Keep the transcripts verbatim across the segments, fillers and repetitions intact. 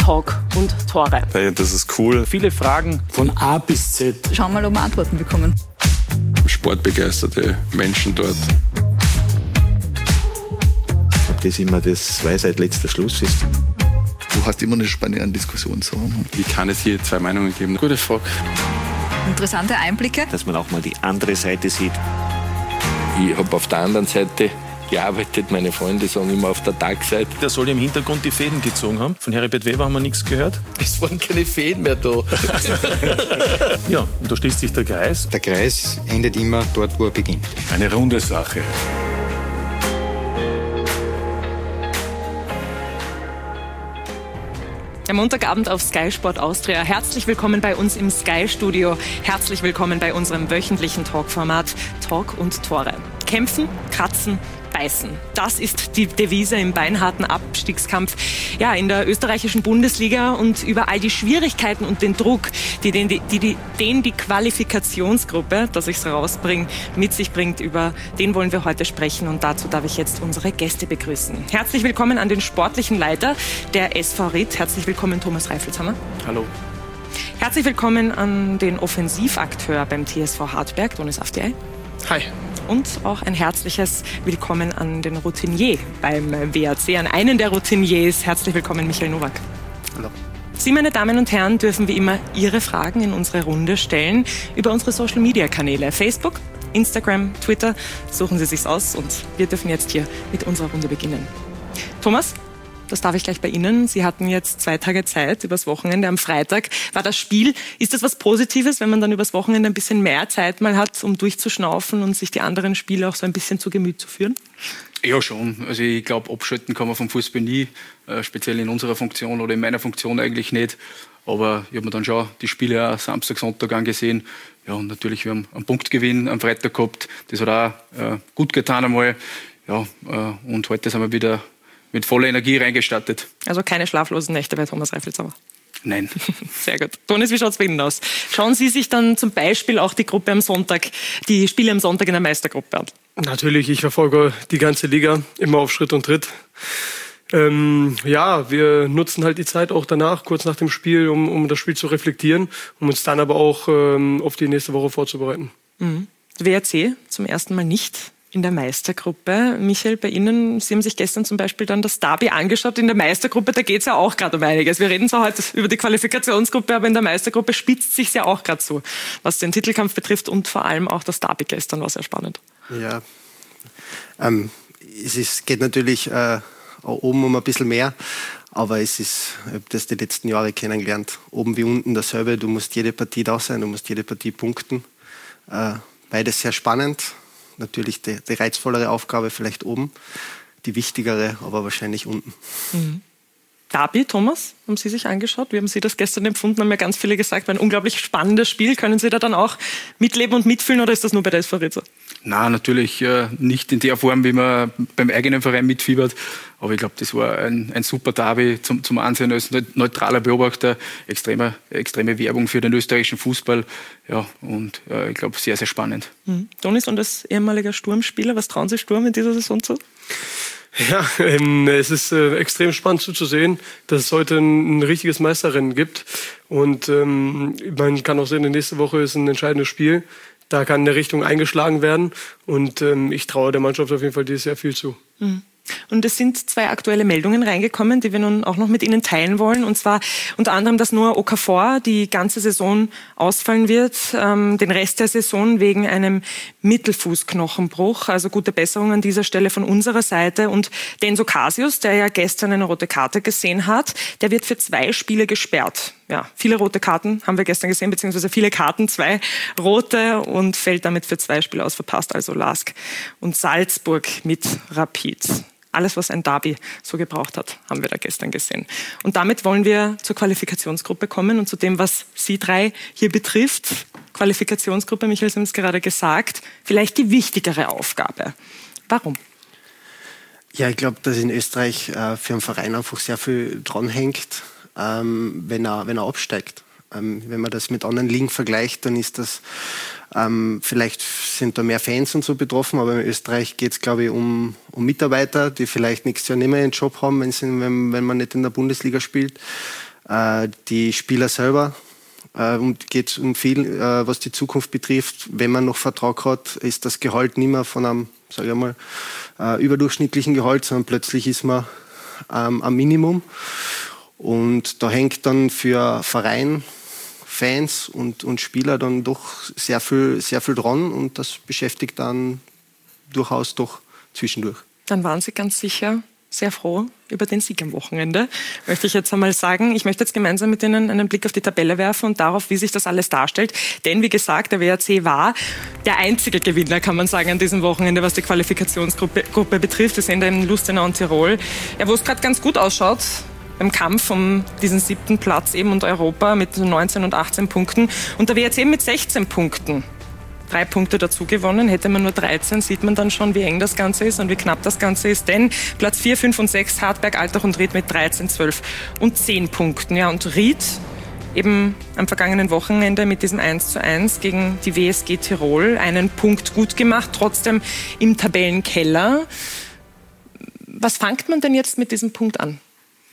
Talk und Tore. Hey, das ist cool. Viele Fragen von A bis Z. Schauen wir mal, ob wir Antworten bekommen. Sportbegeisterte Menschen dort. Ob das immer das Weisheit letzter Schluss ist. Du hast immer eine spannende Diskussion. So. Wie kann es hier zwei Meinungen geben? Gute Frage. Interessante Einblicke. Dass man auch mal die andere Seite sieht. Ich habe auf der anderen Seite gearbeitet. Meine Freunde sagen immer auf der Tagseite. Der soll im Hintergrund die Fäden gezogen haben. Von Heribert Weber haben wir nichts gehört. Es waren keine Fäden mehr da. Ja, und da schließt sich der Kreis. Der Kreis endet immer dort, wo er beginnt. Eine runde Sache. Der Montagabend auf Sky Sport Austria. Herzlich willkommen bei uns im Sky-Studio. Herzlich willkommen bei unserem wöchentlichen Talkformat Talk und Tore. Kämpfen, kratzen, beißen. Das ist die Devise im beinharten Abstiegskampf ja, in der österreichischen Bundesliga. Und über all die Schwierigkeiten und den Druck, die den die, die, den die Qualifikationsgruppe, dass ich es rausbringe, mit sich bringt, über den wollen wir heute sprechen. Und dazu darf ich jetzt unsere Gäste begrüßen. Herzlich willkommen an den sportlichen Leiter der S V Ried. Herzlich willkommen, Thomas Reifelshammer. Hallo. Herzlich willkommen an den Offensivakteur beim T S V Hartberg, Donis Afdiay. Hi. Und auch ein herzliches Willkommen an den Routinier beim W A C, an einen der Routiniers. Herzlich willkommen, Michael Nowak. Hallo. Sie, meine Damen und Herren, dürfen wie immer Ihre Fragen in unsere Runde stellen über unsere Social-Media-Kanäle. Facebook, Instagram, Twitter. Suchen Sie sich's aus und wir dürfen jetzt hier mit unserer Runde beginnen. Thomas? Das darf ich gleich bei Ihnen. Sie hatten jetzt zwei Tage Zeit übers Wochenende. Am Freitag war das Spiel. Ist das was Positives, wenn man dann übers Wochenende ein bisschen mehr Zeit mal hat, um durchzuschnaufen und sich die anderen Spiele auch so ein bisschen zu Gemüt zu führen? Ja, schon. Also ich glaube, abschalten kann man vom Fußball nie, äh, speziell in unserer Funktion oder in meiner Funktion eigentlich nicht. Aber ich habe mir dann schon die Spiele auch Samstag, Sonntag angesehen. Ja, und natürlich, wir haben einen Punktgewinn am Freitag gehabt. Das hat auch äh, gut getan einmal. Ja, äh, und heute sind wir wieder mit voller Energie reingestartet. Also keine schlaflosen Nächte bei Thomas Reifelshammer? Nein. Sehr gut. Donis, wie schaut es bei Ihnen aus? Schauen Sie sich dann zum Beispiel auch die Gruppe am Sonntag, die Spiele am Sonntag in der Meistergruppe an? Natürlich, ich verfolge die ganze Liga immer auf Schritt und Tritt. Ähm, ja, wir nutzen halt die Zeit auch danach, kurz nach dem Spiel, um, um das Spiel zu reflektieren, um uns dann aber auch ähm, auf die nächste Woche vorzubereiten. Mhm. W A C zum ersten Mal nicht in der Meistergruppe. Michael, bei Ihnen, Sie haben sich gestern zum Beispiel dann das Derby angeschaut. In der Meistergruppe, da geht es ja auch gerade um einiges. Wir reden zwar heute über die Qualifikationsgruppe, aber in der Meistergruppe spitzt sich ja auch gerade so, was den Titelkampf betrifft und vor allem auch das Derby gestern war sehr spannend. Ja, ähm, es ist, geht natürlich äh, oben um ein bisschen mehr, aber es ist, ich habe das die letzten Jahre kennengelernt, oben wie unten dasselbe. Du musst jede Partie da sein, du musst jede Partie punkten. Äh, beides sehr spannend. Natürlich die, die reizvollere Aufgabe vielleicht oben, die wichtigere, aber wahrscheinlich unten. Mhm. Derby, Thomas, haben Sie sich angeschaut? Wie haben Sie das gestern empfunden? Haben ja ganz viele gesagt, war ein unglaublich spannendes Spiel. Können Sie da dann auch mitleben und mitfühlen oder ist das nur bei der S V Ried so? Nein, natürlich äh, nicht in der Form, wie man beim eigenen Verein mitfiebert. Aber ich glaube, das war ein, ein super Derby zum, zum Ansehen als neutraler Beobachter. Extreme, extreme Werbung für den österreichischen Fußball. Ja, und äh, ich glaube, sehr, sehr spannend. Mhm. Donis, und als ehemaliger Sturmspieler, was trauen Sie Sturm in dieser Saison zu? Ja, ähm, es ist äh, extrem spannend zuzusehen, dass es heute ein, ein richtiges Meisterrennen gibt. Und ähm, man kann auch sehen, nächste Woche ist ein entscheidendes Spiel. Da kann eine Richtung eingeschlagen werden. Und ähm, ich traue der Mannschaft auf jeden Fall dieses Jahr viel zu. Mhm. Und es sind zwei aktuelle Meldungen reingekommen, die wir nun auch noch mit Ihnen teilen wollen. Und zwar unter anderem, dass Noah Okafor die ganze Saison ausfallen wird, ähm, den Rest der Saison wegen einem Mittelfußknochenbruch. Also gute Besserung an dieser Stelle von unserer Seite. Und Denso Casius, der ja gestern eine rote Karte gesehen hat, der wird für zwei Spiele gesperrt. Ja, viele rote Karten haben wir gestern gesehen, beziehungsweise viele Karten, zwei rote und fällt damit für zwei Spiele aus, verpasst also Lask und Salzburg mit Rapid. Alles, was ein Derby so gebraucht hat, haben wir da gestern gesehen. Und damit wollen wir zur Qualifikationsgruppe kommen und zu dem, was Sie drei hier betrifft. Qualifikationsgruppe, Michael, Sie haben es gerade gesagt, vielleicht die wichtigere Aufgabe. Warum? Ja, ich glaube, dass in Österreich äh, für einen Verein einfach sehr viel dranhängt, ähm, wenn er, wenn er absteigt. Ähm, wenn man das mit anderen Ligen vergleicht, dann ist das, ähm, vielleicht sind da mehr Fans und so betroffen, aber in Österreich geht es, glaube ich, um, um Mitarbeiter, die vielleicht nächstes Jahr nicht mehr einen Job haben, wenn, sie, wenn, wenn man nicht in der Bundesliga spielt. äh, die Spieler selber. Äh, und geht um viel, äh, was die Zukunft betrifft. Wenn man noch Vertrag hat, ist das Gehalt nicht mehr von einem, sage ich mal, äh, überdurchschnittlichen Gehalt, sondern plötzlich ist man ähm, am Minimum. Und da hängt dann für Verein, Fans und, und Spieler dann doch sehr viel, sehr viel dran und das beschäftigt dann durchaus doch zwischendurch. Dann waren Sie ganz sicher sehr froh über den Sieg am Wochenende, möchte ich jetzt einmal sagen. Ich möchte jetzt gemeinsam mit Ihnen einen Blick auf die Tabelle werfen und darauf, wie sich das alles darstellt. Denn, wie gesagt, der W R C war der einzige Gewinner, kann man sagen, an diesem Wochenende, was die Qualifikationsgruppe Gruppe betrifft. Wir sehen da in Lustenau und Tirol, ja, wo es gerade ganz gut ausschaut im Kampf um diesen siebten Platz eben und Europa mit neunzehn und achtzehn Punkten. Und der W R C mit sechzehn Punkten. Drei Punkte dazu gewonnen. Hätte man nur dreizehn, sieht man dann schon, wie eng das Ganze ist und wie knapp das Ganze ist. Denn Platz vier, fünf und sechs, Hartberg, Altach und Ried mit dreizehn, zwölf und zehn Punkten. Ja, und Ried eben am vergangenen Wochenende mit diesem eins zu eins gegen die W S G Tirol einen Punkt gut gemacht, trotzdem im Tabellenkeller. Was fängt man denn jetzt mit diesem Punkt an?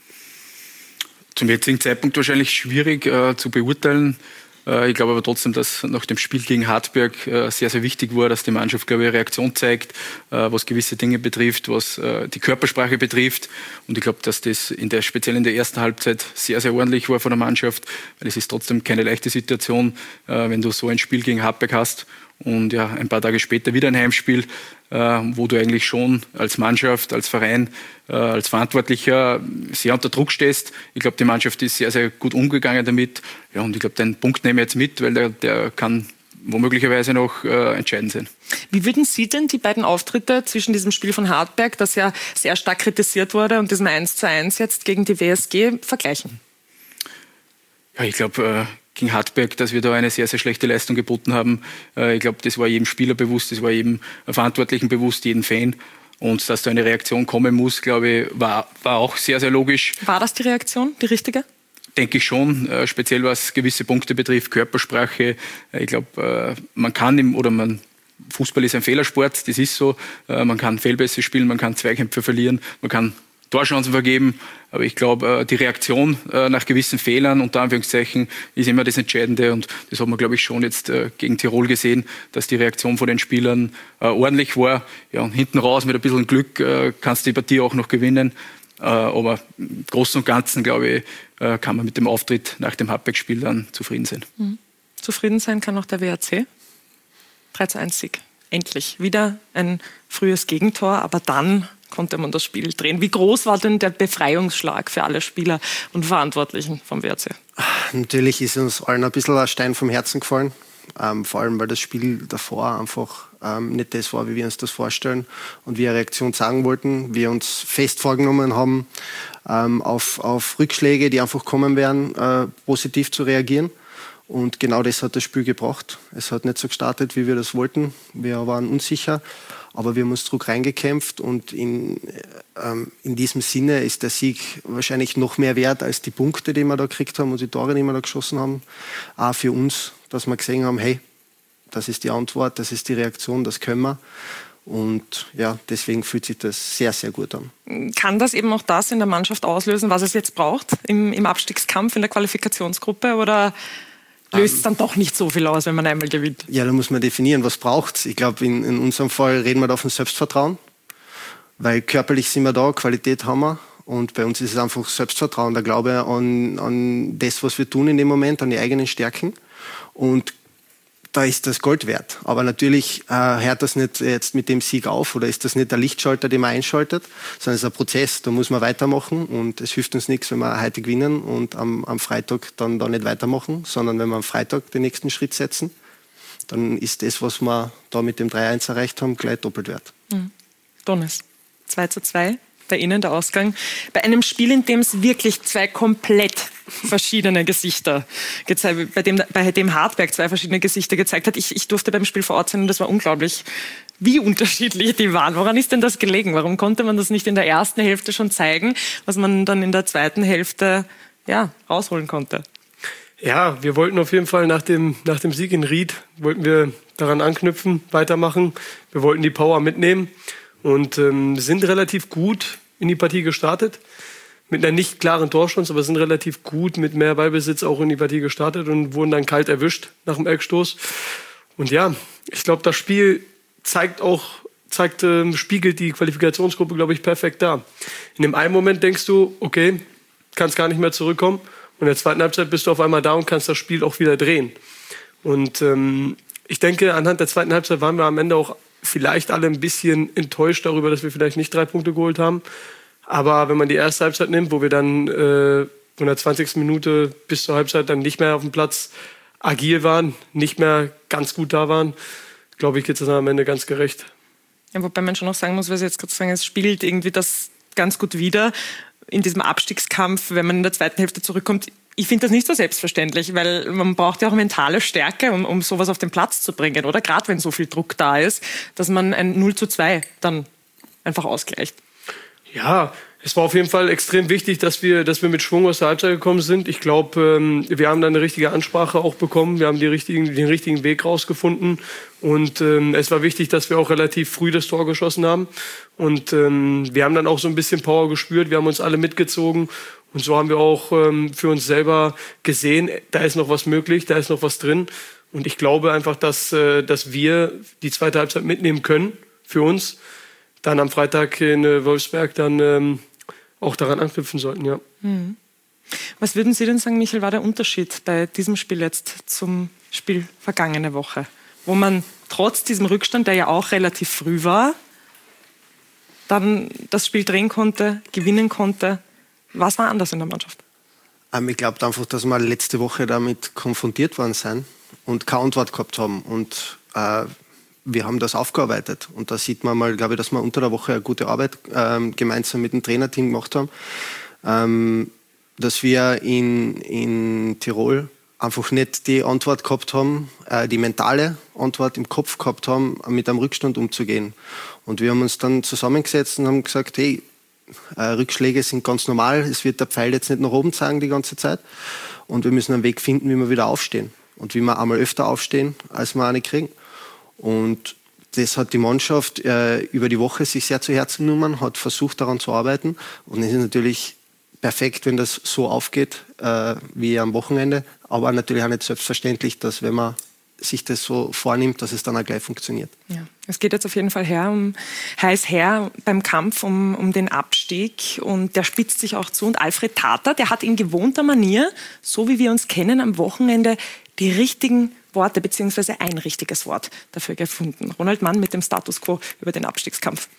Zum jetzigen Zeitpunkt wahrscheinlich schwierig äh, zu beurteilen. Äh, ich glaube aber trotzdem, dass nach dem Spiel gegen Hartberg äh, sehr, sehr wichtig war, dass die Mannschaft, glaube ich, eine Reaktion zeigt, äh, was gewisse Dinge betrifft, was äh, die Körpersprache betrifft. Und ich glaube, dass das in der, speziell in der ersten Halbzeit sehr, sehr ordentlich war von der Mannschaft, weil es ist trotzdem keine leichte Situation, äh, wenn du so ein Spiel gegen Hartberg hast. Und ja, ein paar Tage später wieder ein Heimspiel, äh, wo du eigentlich schon als Mannschaft, als Verein, äh, als Verantwortlicher sehr unter Druck stehst. Ich glaube, die Mannschaft ist sehr, sehr gut umgegangen damit. Ja, und ich glaube, den Punkt nehme ich jetzt mit, weil der, der kann womöglicherweise noch äh, entscheidend sein. Wie würden Sie denn die beiden Auftritte zwischen diesem Spiel von Hartberg, das ja sehr stark kritisiert wurde, und diesem eins zu eins jetzt gegen die W S G vergleichen? Ja, ich glaube, äh, gegen Hartberg, dass wir da eine sehr, sehr schlechte Leistung geboten haben. Äh, ich glaube, das war jedem Spieler bewusst, das war jedem Verantwortlichen bewusst, jedem Fan. Und dass da eine Reaktion kommen muss, glaube ich, war, war auch sehr, sehr logisch. War das die Reaktion, die richtige? Denke ich schon, äh, speziell was gewisse Punkte betrifft, Körpersprache. Äh, ich glaube, äh, man kann im, oder man, Fußball ist ein Fehlersport, das ist so. Äh, man kann Fehlpässe spielen, man kann Zweikämpfe verlieren, man kann Torchancen vergeben. Aber ich glaube, die Reaktion nach gewissen Fehlern, unter Anführungszeichen, ist immer das Entscheidende. Und das hat man, glaube ich, schon jetzt gegen Tirol gesehen, dass die Reaktion von den Spielern ordentlich war. Ja, und hinten raus mit ein bisschen Glück kannst du die Partie auch noch gewinnen. Aber im Großen und Ganzen, glaube ich, kann man mit dem Auftritt nach dem Hartberg-Spiel dann zufrieden sein. Mhm. Zufrieden sein kann auch der W R C. drei zu eins Sieg. Endlich. Wieder ein frühes Gegentor, aber dann konnte man das Spiel drehen. Wie groß war denn der Befreiungsschlag für alle Spieler und Verantwortlichen vom W R C? Natürlich ist uns allen ein bisschen ein Stein vom Herzen gefallen. Ähm, vor allem, weil das Spiel davor einfach ähm, nicht das war, wie wir uns das vorstellen und wir eine Reaktion zeigen wollten. Wir uns fest vorgenommen haben, ähm, auf, auf Rückschläge, die einfach kommen werden, äh, positiv zu reagieren. Und genau das hat das Spiel gebracht. Es hat nicht so gestartet, wie wir das wollten. Wir waren unsicher, aber wir haben uns zurück reingekämpft und in, ähm, in diesem Sinne ist der Sieg wahrscheinlich noch mehr wert als die Punkte, die wir da gekriegt haben und die Tore, die wir da geschossen haben. Auch für uns, dass wir gesehen haben, hey, das ist die Antwort, das ist die Reaktion, das können wir. Und ja, deswegen fühlt sich das sehr, sehr gut an. Kann das eben auch das in der Mannschaft auslösen, was es jetzt braucht im, im Abstiegskampf, in der Qualifikationsgruppe, oder löst es dann doch nicht so viel aus, wenn man einmal gewinnt? Ja, da muss man definieren, was braucht es. Ich glaube, in, in unserem Fall reden wir da von Selbstvertrauen, weil körperlich sind wir da, Qualität haben wir und bei uns ist es einfach Selbstvertrauen, der Glaube an, an das, was wir tun in dem Moment, an die eigenen Stärken, und da ist das Gold wert. Aber natürlich äh, hört das nicht jetzt mit dem Sieg auf oder ist das nicht der Lichtschalter, den man einschaltet, sondern es ist ein Prozess, da muss man weitermachen und es hilft uns nichts, wenn wir heute gewinnen und am, am Freitag dann da nicht weitermachen, sondern wenn wir am Freitag den nächsten Schritt setzen, dann ist das, was wir da mit dem drei eins erreicht haben, gleich doppelt wert. Mhm. Donis, zwei zu zwei. Bei Ihnen der Ausgang. Bei einem Spiel, in dem es wirklich zwei komplett verschiedene Gesichter gezeigt, bei dem, bei dem Hartberg zwei verschiedene Gesichter gezeigt hat. Ich, ich durfte beim Spiel vor Ort sein und das war unglaublich, wie unterschiedlich die waren. Woran ist denn das gelegen? Warum konnte man das nicht in der ersten Hälfte schon zeigen, was man dann in der zweiten Hälfte ja, rausholen konnte? Ja, wir wollten auf jeden Fall nach dem, nach dem Sieg in Ried, wollten wir daran anknüpfen, weitermachen. Wir wollten die Power mitnehmen. Und ähm, sind relativ gut in die Partie gestartet. mit einer nicht klaren Torchance, aber sind relativ gut mit mehr Ballbesitz auch in die Partie gestartet und wurden dann kalt erwischt nach dem Eckstoß. Und ja, ich glaube, das Spiel zeigt auch, zeigt, äh, spiegelt die Qualifikationsgruppe, glaube ich, perfekt dar. In dem einen Moment denkst du, okay, kannst gar nicht mehr zurückkommen. Und in der zweiten Halbzeit bist du auf einmal da und kannst das Spiel auch wieder drehen. Und ähm, ich denke, anhand der zweiten Halbzeit waren wir am Ende auch vielleicht alle ein bisschen enttäuscht darüber, dass wir vielleicht nicht drei Punkte geholt haben. Aber wenn man die erste Halbzeit nimmt, wo wir dann äh, von der zwanzigsten Minute bis zur Halbzeit dann nicht mehr auf dem Platz agil waren, nicht mehr ganz gut da waren, glaube ich, geht es dann am Ende ganz gerecht. Ja, wobei man schon noch sagen muss, was ich jetzt gerade sagen, es spiegelt irgendwie das ganz gut wider in diesem Abstiegskampf, wenn man in der zweiten Hälfte zurückkommt. Ich finde das nicht so selbstverständlich, weil man braucht ja auch mentale Stärke, um, um sowas auf den Platz zu bringen, oder? Gerade wenn so viel Druck da ist, dass man ein null zu zwei dann einfach ausgleicht. Ja, es war auf jeden Fall extrem wichtig, dass wir, dass wir mit Schwung aus der Halbzeit gekommen sind. Ich glaube, ähm, wir haben da eine richtige Ansprache auch bekommen. Wir haben die richtigen, den richtigen Weg rausgefunden. Und ähm, es war wichtig, dass wir auch relativ früh das Tor geschossen haben. Und ähm, wir haben dann auch so ein bisschen Power gespürt. Wir haben uns alle mitgezogen. Und so haben wir auch ähm, für uns selber gesehen, da ist noch was möglich, da ist noch was drin. Und ich glaube einfach, dass, äh, dass wir die zweite Halbzeit mitnehmen können für uns. Dann am Freitag in äh, Wolfsberg dann ähm, auch daran anknüpfen sollten, ja. Mhm. Was würden Sie denn sagen, Michael, war der Unterschied bei diesem Spiel jetzt zum Spiel vergangene Woche? Wo man trotz diesem Rückstand, der ja auch relativ früh war, dann das Spiel drehen konnte, gewinnen konnte. Was war anders in der Mannschaft? Ähm, ich glaube einfach, dass wir letzte Woche damit konfrontiert worden sind und keine Antwort gehabt haben. Und äh, wir haben das aufgearbeitet. Und da sieht man mal, glaube ich, dass wir unter der Woche eine gute Arbeit ähm, gemeinsam mit dem Trainerteam gemacht haben. Ähm, dass wir in, in Tirol einfach nicht die Antwort gehabt haben, äh, die mentale Antwort im Kopf gehabt haben, mit einem Rückstand umzugehen. Und wir haben uns dann zusammengesetzt und haben gesagt, hey, äh, Rückschläge sind ganz normal, es wird der Pfeil jetzt nicht nach oben zeigen die ganze Zeit. Und wir müssen einen Weg finden, wie wir wieder aufstehen. Und wie wir einmal öfter aufstehen, als wir eine kriegen. Und das hat die Mannschaft äh, über die Woche sich sehr zu Herzen genommen, hat versucht, daran zu arbeiten. Und es ist natürlich perfekt, wenn das so aufgeht äh, wie am Wochenende. Aber natürlich auch nicht selbstverständlich, dass wenn man sich das so vornimmt, dass es dann auch gleich funktioniert. Ja. Es geht jetzt auf jeden Fall her um, heiß her beim Kampf um, um den Abstieg. Und der spitzt sich auch zu. Und Alfred Tata, der hat in gewohnter Manier, so wie wir uns kennen, am Wochenende die richtigen Worte beziehungsweise ein richtiges Wort dafür gefunden. Ronald Mann mit dem Status Quo über den Abstiegskampf.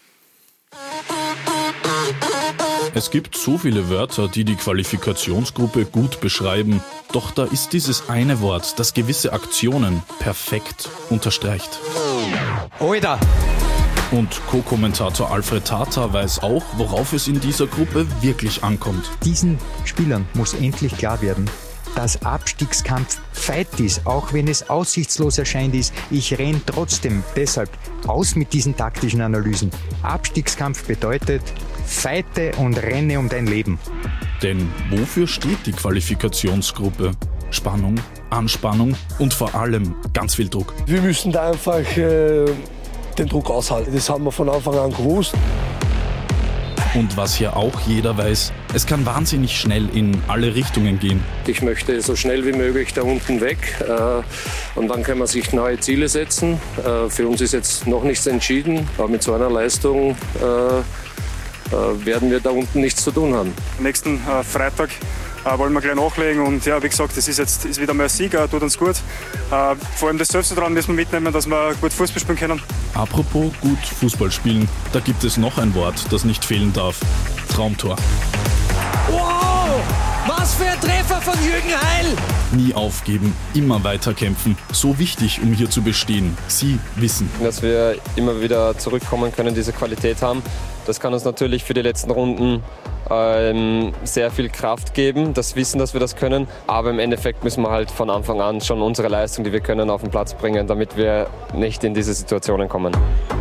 Es gibt so viele Wörter, die die Qualifikationsgruppe gut beschreiben. Doch da ist dieses eine Wort, das gewisse Aktionen perfekt unterstreicht. Oida! Und Co-Kommentator Alfred Tata weiß auch, worauf es in dieser Gruppe wirklich ankommt. Diesen Spielern muss endlich klar werden, dass Abstiegskampf Fight ist, auch wenn es aussichtslos erscheint ist. Ich renn trotzdem deshalb aus mit diesen taktischen Analysen. Abstiegskampf bedeutet, fighte und renne um dein Leben. Denn wofür steht die Qualifikationsgruppe? Spannung, Anspannung und vor allem ganz viel Druck. Wir müssen da einfach äh, den Druck aushalten. Das haben wir von Anfang an gewusst. Und was hier auch jeder weiß, es kann wahnsinnig schnell in alle Richtungen gehen. Ich möchte so schnell wie möglich da unten weg äh, und dann kann man sich neue Ziele setzen. Äh, für uns ist jetzt noch nichts entschieden, aber mit so einer Leistung äh, äh, werden wir da unten nichts zu tun haben. Nächsten äh, Freitag äh, wollen wir gleich nachlegen und ja, wie gesagt, das ist jetzt ist wieder mal ein Sieg, äh, tut uns gut. Äh, vor allem das Selbstvertrauen müssen wir mitnehmen, dass wir gut Fußball spielen können. Apropos gut Fußball spielen, da gibt es noch ein Wort, das nicht fehlen darf. Traumtor. Wow! Was für ein Treffer von Jürgen Heil! Nie aufgeben, immer weiterkämpfen. So wichtig, um hier zu bestehen. Sie wissen. Dass wir immer wieder zurückkommen können, diese Qualität haben. Das kann uns natürlich für die letzten Runden ähm, sehr viel Kraft geben. Das Wissen, dass wir das können. Aber im Endeffekt müssen wir halt von Anfang an schon unsere Leistung, die wir können, auf den Platz bringen, damit wir nicht in diese Situationen kommen.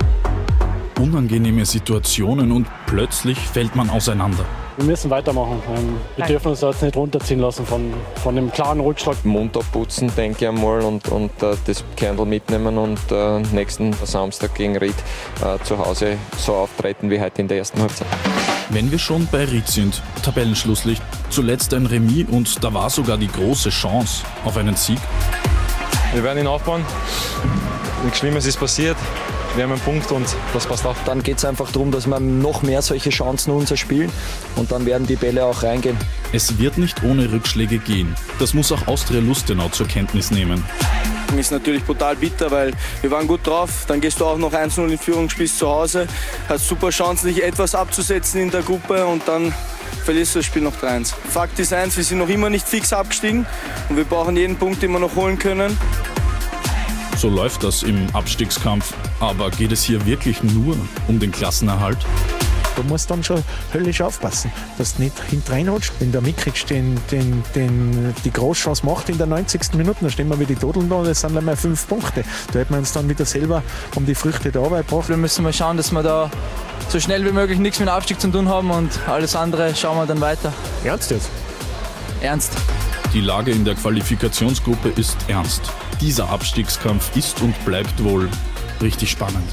Unangenehme Situationen und plötzlich fällt man auseinander. Wir müssen weitermachen. Wir dürfen uns jetzt nicht runterziehen lassen von, von dem klaren Rückschlag. Mund abputzen, denke ich einmal, und, und uh, das Kernl mitnehmen und uh, nächsten Samstag gegen Ried uh, zu Hause so auftreten wie heute in der ersten Halbzeit. Wenn wir schon bei Ried sind, Tabellenschlusslicht, zuletzt ein Remis und da war sogar die große Chance auf einen Sieg. Wir werden ihn aufbauen. Nichts Schlimmes ist passiert. Wir haben einen Punkt und das passt auch. Dann geht es einfach darum, dass wir noch mehr solche Chancen unser spielen und dann werden die Bälle auch reingehen. Es wird nicht ohne Rückschläge gehen. Das muss auch Austria Lustenau zur Kenntnis nehmen. Ist natürlich brutal bitter, weil wir waren gut drauf. Dann gehst du auch noch eins null in Führung, spielst zu Hause, hast super Chancen, dich etwas abzusetzen in der Gruppe und dann verlierst du das Spiel noch drei eins. Fakt ist eins, wir sind noch immer nicht fix abgestiegen und wir brauchen jeden Punkt, den wir noch holen können. So läuft das im Abstiegskampf. Aber geht es hier wirklich nur um den Klassenerhalt? Du musst dann schon höllisch aufpassen, dass du nicht hinterreinrutscht. Wenn du mitkriegst, den, den, den, die Großchance macht in der neunzigsten Minute, dann stehen wir wie die Todeln da, das sind dann mal fünf Punkte. Da hätten wir uns dann wieder selber um die Früchte der Arbeit gebracht. Wir müssen mal schauen, dass wir da so schnell wie möglich nichts mit dem Abstieg zu tun haben und alles andere schauen wir dann weiter. Ernst jetzt? Ernst. Die Lage in der Qualifikationsgruppe ist ernst. Dieser Abstiegskampf ist und bleibt wohl richtig spannend.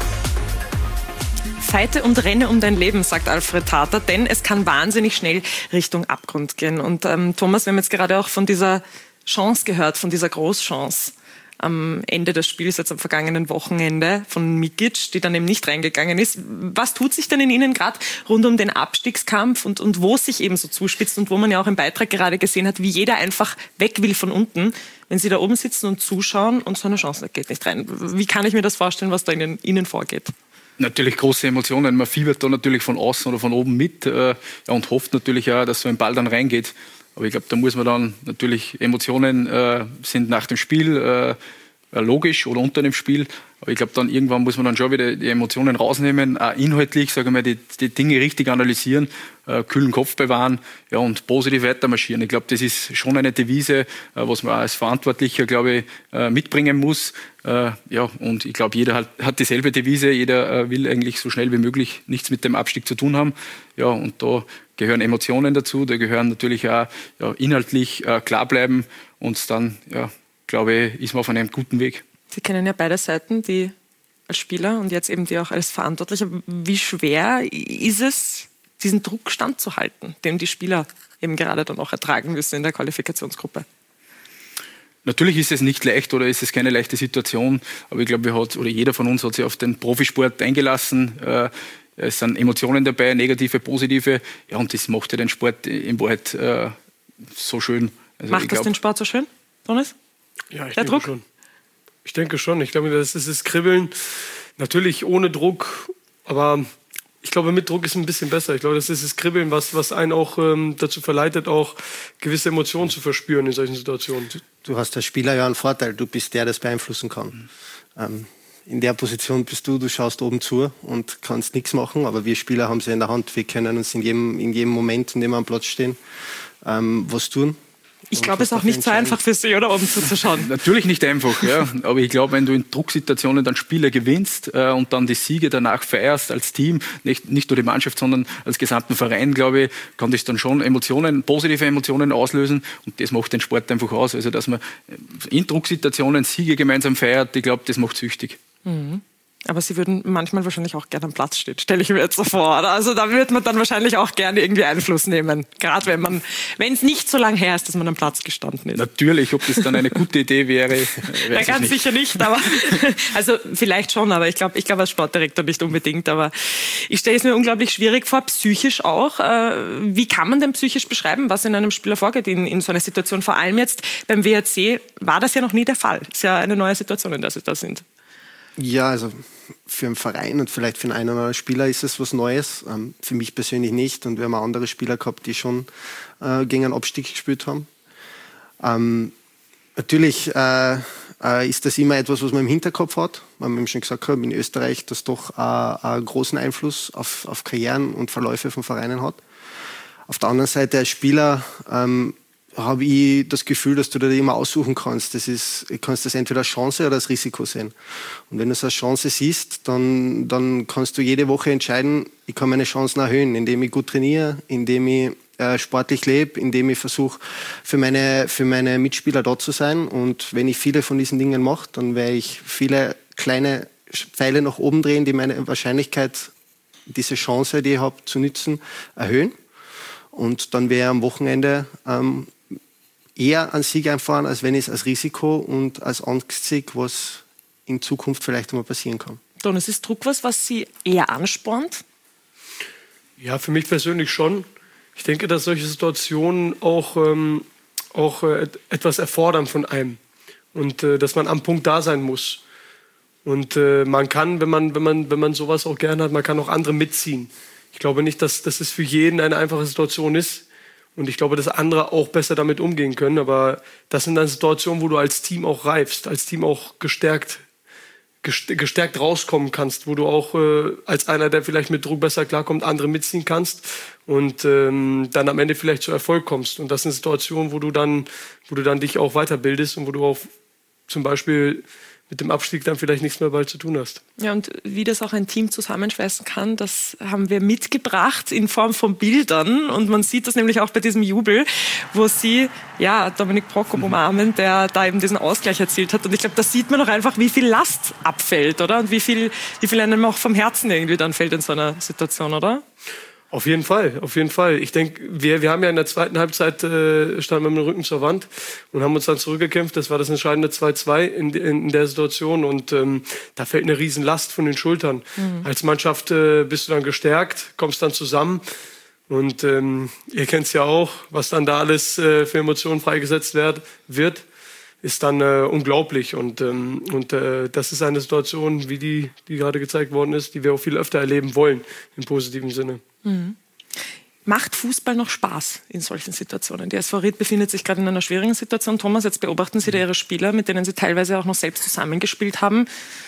Feite und renne um dein Leben, sagt Alfred Tater, denn es kann wahnsinnig schnell Richtung Abgrund gehen. Und ähm, Thomas, wir haben jetzt gerade auch von dieser Chance gehört, von dieser Großchance am Ende des Spiels, jetzt am vergangenen Wochenende von Mikic, die dann eben nicht reingegangen ist. Was tut sich denn in Ihnen gerade rund um den Abstiegskampf und, und wo es sich eben so zuspitzt und wo man ja auch im Beitrag gerade gesehen hat, wie jeder einfach weg will von unten, wenn Sie da oben sitzen und zuschauen und so eine Chance geht nicht rein. Wie kann ich mir das vorstellen, was da in Ihnen vorgeht? Natürlich große Emotionen. Man fiebert da natürlich von außen oder von oben mit äh, ja, und hofft natürlich auch, dass so ein Ball dann reingeht. Aber ich glaube, da muss man dann natürlich, Emotionen äh, sind nach dem Spiel äh, logisch oder unter dem Spiel. Aber ich glaube, dann irgendwann muss man dann schon wieder die Emotionen rausnehmen, auch inhaltlich, sagen wir, die, die Dinge richtig analysieren, äh, kühlen Kopf bewahren, ja, und positiv weitermarschieren. Ich glaube, das ist schon eine Devise, äh, was man als Verantwortlicher, glaube ich, äh, mitbringen muss. Äh, ja, und ich glaube, jeder hat, hat dieselbe Devise. Jeder äh, will eigentlich so schnell wie möglich nichts mit dem Abstieg zu tun haben. Ja, und da gehören Emotionen dazu, da gehören natürlich auch ja, inhaltlich äh, klar bleiben und dann, ja, glaube ich, ist man auf einem guten Weg. Sie kennen ja beide Seiten, die als Spieler und jetzt eben die auch als Verantwortlicher. Wie schwer ist es, diesen Druck standzuhalten, den die Spieler eben gerade dann auch ertragen müssen in der Qualifikationsgruppe? Natürlich ist es nicht leicht oder ist es keine leichte Situation, aber ich glaube, wir hat, oder jeder von uns hat sich auf den Profisport eingelassen. Äh, es sind Emotionen dabei, negative, positive. Ja, und das macht ja den Sport in Wahrheit äh, so schön. Also macht ich das glaub, den Sport so schön, Thomas? Ja, ich Der denke Druck? schon. Ich denke schon. Ich glaube, das ist das Kribbeln. Natürlich ohne Druck, aber ich glaube, mit Druck ist ein bisschen besser. Ich glaube, das ist das Kribbeln, was, was einen auch ähm, dazu verleitet, auch gewisse Emotionen zu verspüren in solchen Situationen. Du hast als Spieler ja einen Vorteil. Du bist der, der das beeinflussen kann. Ähm, in der Position bist du, du schaust oben zu und kannst nichts machen. Aber wir Spieler haben es ja in der Hand. Wir können uns in jedem, in jedem Moment, in dem wir am Platz stehen, ähm, was tun. Ich glaube, es ist auch nicht so einfach für Sie, oder, oben zuzuschauen. Natürlich nicht einfach, ja. Aber ich glaube, wenn du in Drucksituationen dann Spiele gewinnst äh, und dann die Siege danach feierst als Team, nicht, nicht nur die Mannschaft, sondern als gesamten Verein, glaube ich, kann das dann schon Emotionen, positive Emotionen auslösen und das macht den Sport einfach aus. Also, dass man in Drucksituationen Siege gemeinsam feiert, ich glaube, das macht süchtig. Mhm. Aber Sie würden manchmal wahrscheinlich auch gerne am Platz stehen, stelle ich mir jetzt so vor. Oder? Also da würde man dann wahrscheinlich auch gerne irgendwie Einfluss nehmen. Gerade wenn man, wenn es nicht so lange her ist, dass man am Platz gestanden ist. Natürlich, ob das dann eine gute Idee wäre, ja, ganz nicht. Sicher nicht. Aber also vielleicht schon, aber ich glaube, ich glaube als Sportdirektor nicht unbedingt. Aber ich stelle es mir unglaublich schwierig vor, psychisch auch. Wie kann man denn psychisch beschreiben, was in einem Spieler vorgeht in, in so einer Situation? Vor allem jetzt beim W R C war das ja noch nie der Fall. Es ist ja eine neue Situation, in der Sie da sind. Ja, also für einen Verein und vielleicht für einen einen oder anderen Spieler ist es was Neues. Ähm, für mich persönlich nicht. Und wir haben auch andere Spieler gehabt, die schon äh, gegen einen Abstieg gespielt haben. Ähm, natürlich äh, äh, ist das immer etwas, was man im Hinterkopf hat. Weil man schon gesagt hat, in Österreich das doch äh, einen großen Einfluss auf, auf Karrieren und Verläufe von Vereinen hat. Auf der anderen Seite als Spieler ähm, habe ich das Gefühl, dass du da immer aussuchen kannst. Das ist, du kannst das entweder als Chance oder als Risiko sehen. Und wenn du es als Chance siehst, dann, dann kannst du jede Woche entscheiden, ich kann meine Chancen erhöhen, indem ich gut trainiere, indem ich äh, sportlich lebe, indem ich versuche, für meine, für meine Mitspieler da zu sein. Und wenn ich viele von diesen Dingen mache, dann werde ich viele kleine Pfeile nach oben drehen, die meine Wahrscheinlichkeit diese Chance, die ich habe, zu nützen, erhöhen. Und dann wäre am Wochenende ähm, eher einen Sieg einfahren, als wenn ich es als Risiko und als Angst sehe, was in Zukunft vielleicht einmal passieren kann. Thomas, ist Druck was, was Sie eher anspornt? Ja, für mich persönlich schon. Ich denke, dass solche Situationen auch, ähm, auch äh, etwas erfordern von einem. Und äh, dass man am Punkt da sein muss. Und äh, man kann, wenn man, wenn, man, wenn man sowas auch gerne hat, man kann auch andere mitziehen. Ich glaube nicht, dass, dass es für jeden eine einfache Situation ist. Und ich glaube, dass andere auch besser damit umgehen können. Aber das sind dann Situationen, wo du als Team auch reifst, als Team auch gestärkt, gestärkt rauskommen kannst, wo du auch äh, als einer, der vielleicht mit Druck besser klarkommt, andere mitziehen kannst und ähm, dann am Ende vielleicht zu Erfolg kommst. Und das sind Situationen, wo du dann, wo du dann dich auch weiterbildest und wo du auch zum Beispiel mit dem Abstieg dann vielleicht nichts mehr bald zu tun hast. Ja, und wie das auch ein Team zusammenschweißen kann, das haben wir mitgebracht in Form von Bildern. Und man sieht das nämlich auch bei diesem Jubel, wo sie, ja, Dominik Prokop umarmen, der da eben diesen Ausgleich erzielt hat. Und ich glaube, da sieht man auch einfach, wie viel Last abfällt, oder? Und wie viel, wie viel einem auch vom Herzen irgendwie dann fällt in so einer Situation, oder? Auf jeden Fall, auf jeden Fall. Ich denke, wir, wir haben ja in der zweiten Halbzeit äh, standen wir mit dem Rücken zur Wand und haben uns dann zurückgekämpft. Das war das entscheidende zwei zwei in, in, in der Situation und ähm, da fällt eine Riesenlast von den Schultern. Mhm. Als Mannschaft äh, bist du dann gestärkt, kommst dann zusammen und ähm, ihr kennt es ja auch, was dann da alles äh, für Emotionen freigesetzt werd, wird, ist dann äh, unglaublich und, ähm, und äh, das ist eine Situation, wie die, die gerade gezeigt worden ist, die wir auch viel öfter erleben wollen, im positiven Sinne. Mhm. Macht Fußball noch Spaß in solchen Situationen? Der S V Ried befindet sich gerade in einer schwierigen Situation. Thomas, jetzt beobachten Sie da Ihre Spieler, mit denen Sie teilweise auch noch selbst zusammengespielt haben.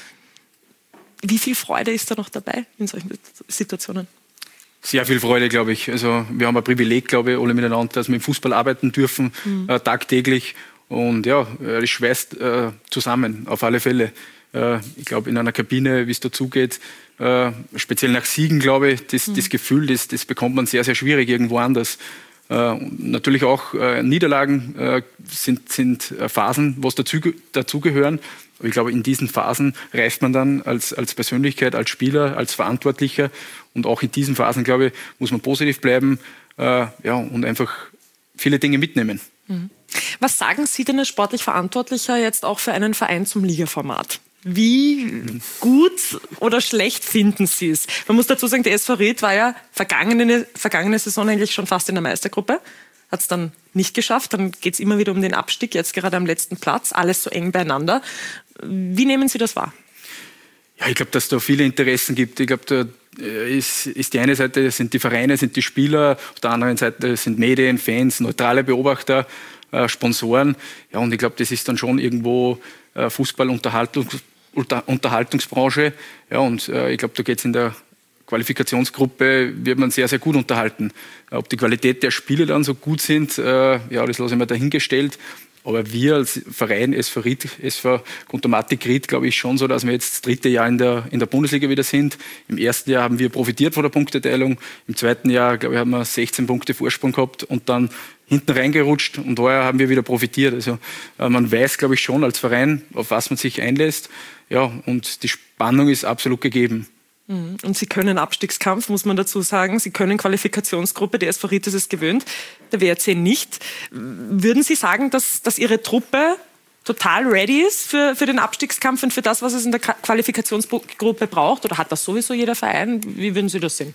Wie viel Freude ist da noch dabei in solchen Situationen? Sehr viel Freude, glaube ich. Also wir haben ein Privileg, glaube ich, alle miteinander, dass wir im Fußball arbeiten dürfen, mhm. äh, tagtäglich. Und ja, das schweißt äh, zusammen, auf alle Fälle. Äh, ich glaube, in einer Kabine, wie es dazugeht, äh, speziell nach Siegen, glaube ich, das, mhm. das Gefühl, das, das bekommt man sehr, sehr schwierig irgendwo anders. Äh, natürlich auch äh, Niederlagen äh, sind, sind Phasen, was dazu, dazugehören. Aber ich glaube, in diesen Phasen reift man dann als, als Persönlichkeit, als Spieler, als Verantwortlicher. Und auch in diesen Phasen, glaube ich, muss man positiv bleiben äh, ja, und einfach viele Dinge mitnehmen. Mhm. Was sagen Sie denn als sportlich Verantwortlicher jetzt auch für einen Verein zum Ligaformat? Wie gut oder schlecht finden Sie es? Man muss dazu sagen, der S V Ried war ja vergangene, vergangene Saison eigentlich schon fast in der Meistergruppe. Hat es dann nicht geschafft. Dann geht es immer wieder um den Abstieg, jetzt gerade am letzten Platz. Alles so eng beieinander. Wie nehmen Sie das wahr? Ja, ich glaube, dass da viele Interessen gibt. Ich glaube, da ist, ist die eine Seite sind die Vereine, sind die Spieler, auf der anderen Seite sind Medien, Fans, neutrale Beobachter, äh, Sponsoren. Ja, und ich glaube, das ist dann schon irgendwo äh, Fußball-Unterhaltungs, Unter, Unterhaltungsbranche. Ja, und äh, ich glaube, da geht es in der Qualifikationsgruppe, wird man sehr, sehr gut unterhalten. Ob die Qualität der Spiele dann so gut sind, äh, ja, das lasse ich mir dahingestellt. Aber wir als Verein S V Ried, S V Guntermatic Ried, glaube ich schon so, dass wir jetzt das dritte Jahr in der, in der Bundesliga wieder sind. Im ersten Jahr haben wir profitiert von der Punkteteilung. Im zweiten Jahr, glaube ich, haben wir sechzehn Punkte Vorsprung gehabt und dann hinten reingerutscht. Und daher haben wir wieder profitiert. Also äh, man weiß, glaube ich, schon als Verein, auf was man sich einlässt. Ja, und die Spannung ist absolut gegeben. Und Sie können Abstiegskampf, muss man dazu sagen. Sie können Qualifikationsgruppe, der S V Ried ist es gewöhnt, der W R C nicht. Würden Sie sagen, dass, dass Ihre Truppe total ready ist für, für den Abstiegskampf und für das, was es in der Qualifikationsgruppe braucht? Oder hat das sowieso jeder Verein? Wie würden Sie das sehen?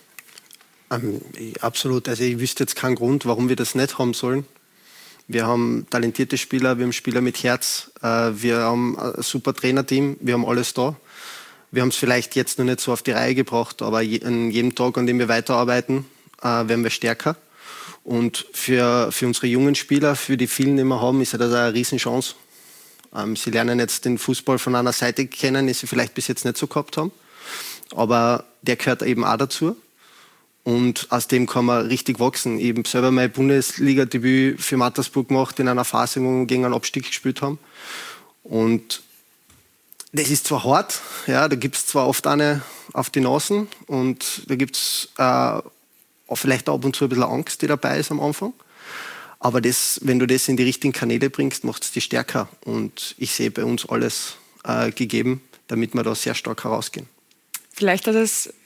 Ähm, absolut. Also ich wüsste jetzt keinen Grund, warum wir das nicht haben sollen. Wir haben talentierte Spieler, wir haben Spieler mit Herz, äh, wir haben ein super Trainerteam, wir haben alles da. Wir haben es vielleicht jetzt noch nicht so auf die Reihe gebracht, aber je, an jedem Tag, an dem wir weiterarbeiten, äh, werden wir stärker. Und für, für unsere jungen Spieler, für die vielen, die wir haben, ist ja das eine Riesenchance. Ähm, sie lernen jetzt den Fußball von einer Seite kennen, die sie vielleicht bis jetzt nicht so gehabt haben. Aber der gehört eben auch dazu. Und aus dem kann man richtig wachsen. Ich habe selber mein Bundesliga-Debüt für Mattersburg gemacht, in einer Phase, wo wir gegen einen Abstieg gespielt haben. Und das ist zwar hart, ja, da gibt es zwar oft eine auf die Nasen und da gibt es äh, vielleicht ab und zu ein bisschen Angst, die dabei ist am Anfang. Aber das, wenn du das in die richtigen Kanäle bringst, macht es dich stärker. Und ich sehe bei uns alles äh, gegeben, damit wir da sehr stark herausgehen. Vielleicht hat es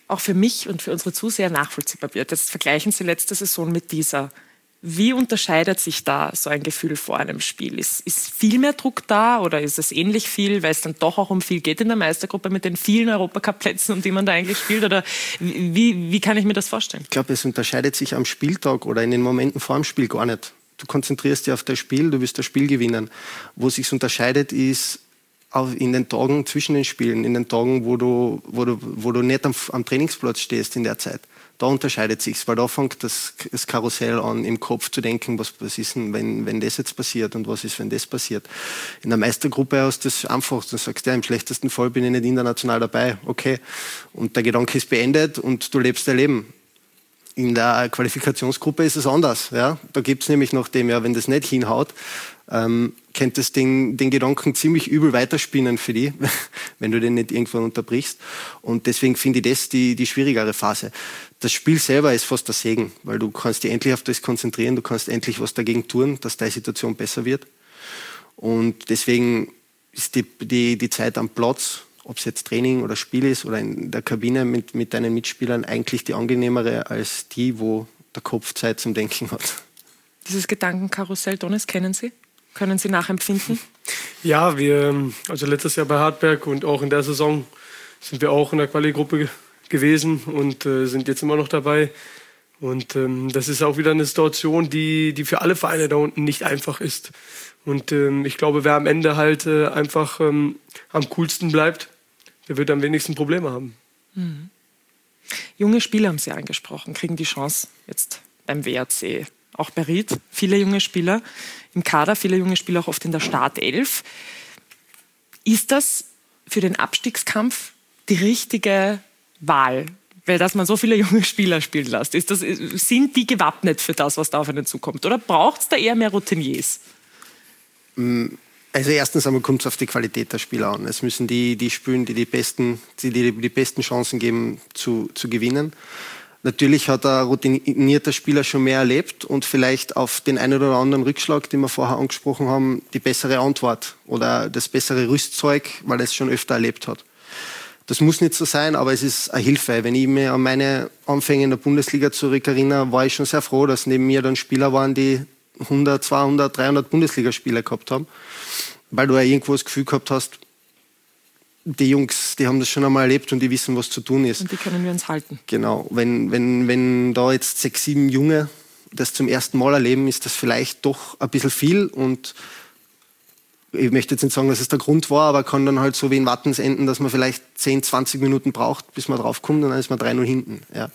auch für mich und für unsere Zuseher nachvollziehbar wird. Jetzt vergleichen Sie letzte Saison mit dieser. Wie unterscheidet sich da so ein Gefühl vor einem Spiel? Ist, ist viel mehr Druck da oder ist es ähnlich viel, weil es dann doch auch um viel geht in der Meistergruppe mit den vielen Europacup-Plätzen, um die man da eigentlich spielt? Oder wie, wie kann ich mir das vorstellen? Ich glaube, es unterscheidet sich am Spieltag oder in den Momenten vor dem Spiel gar nicht. Du konzentrierst dich auf das Spiel, du willst das Spiel gewinnen. Wo es sich unterscheidet, ist in den Tagen zwischen den Spielen, in den Tagen, wo du, wo du, wo du nicht am, am Trainingsplatz stehst in der Zeit. Da unterscheidet sich's, weil da fängt das, das Karussell an, im Kopf zu denken, was, was ist denn, wenn, wenn das jetzt passiert und was ist, wenn das passiert. In der Meistergruppe hast du das einfach, du sagst, ja, im schlechtesten Fall bin ich nicht international dabei, okay. Und der Gedanke ist beendet und du lebst dein Leben. In der Qualifikationsgruppe ist es anders. Ja? Da gibt es nämlich nach dem, ja, wenn das nicht hinhaut, ähm, könnte es den, den Gedanken ziemlich übel weiterspinnen für die, wenn du den nicht irgendwann unterbrichst. Und deswegen finde ich das die, die schwierigere Phase. Das Spiel selber ist fast der Segen, weil du kannst dich endlich auf das konzentrieren, du kannst endlich was dagegen tun, dass deine Situation besser wird. Und deswegen ist die, die, die Zeit am Platz, ob es jetzt Training oder Spiel ist oder in der Kabine mit, mit deinen Mitspielern, eigentlich die angenehmere als die, wo der Kopf Zeit zum Denken hat. Dieses Gedankenkarussell, Donis, kennen Sie? Können Sie nachempfinden? Ja, wir, also letztes Jahr bei Hartberg und auch in der Saison sind wir auch in der Quali-Gruppe gewesen und äh, sind jetzt immer noch dabei. Und ähm, das ist auch wieder eine Situation, die, die für alle Vereine da unten nicht einfach ist. Und ähm, ich glaube, wer am Ende halt äh, einfach ähm, am coolsten bleibt, der wird am wenigsten Probleme haben. Mhm. Junge Spieler haben Sie angesprochen, kriegen die Chance jetzt beim W R C. Auch bei Ried, viele junge Spieler im Kader, viele junge Spieler auch oft in der Startelf. Ist das für den Abstiegskampf die richtige Wahl? Weil dass man so viele junge Spieler spielen lässt, ist das, sind die gewappnet für das, was da auf einen zukommt? Oder braucht es da eher mehr Routiniers? Also erstens einmal kommt es auf die Qualität der Spieler an. Es müssen die, die spielen, die die besten, die, die die besten Chancen geben zu, zu gewinnen. Natürlich hat ein routinierter Spieler schon mehr erlebt und vielleicht auf den einen oder anderen Rückschlag, den wir vorher angesprochen haben, die bessere Antwort oder das bessere Rüstzeug, weil er es schon öfter erlebt hat. Das muss nicht so sein, aber es ist eine Hilfe. Wenn ich mich an meine Anfänge in der Bundesliga zurückerinnere, war ich schon sehr froh, dass neben mir dann Spieler waren, die hundert, zweihundert, dreihundert Bundesligaspiele gehabt haben, weil du ja irgendwo das Gefühl gehabt hast, die Jungs, die haben das schon einmal erlebt und die wissen, was zu tun ist. Und die können wir uns halten. Genau. Wenn, wenn, wenn da jetzt sechs, sieben Junge das zum ersten Mal erleben, ist das vielleicht doch ein bisschen viel. Und ich möchte jetzt nicht sagen, dass es der Grund war, aber kann dann halt so wie in Wattens enden, dass man vielleicht zehn, zwanzig Minuten braucht, bis man draufkommt und dann ist man drei null hinten. Ja.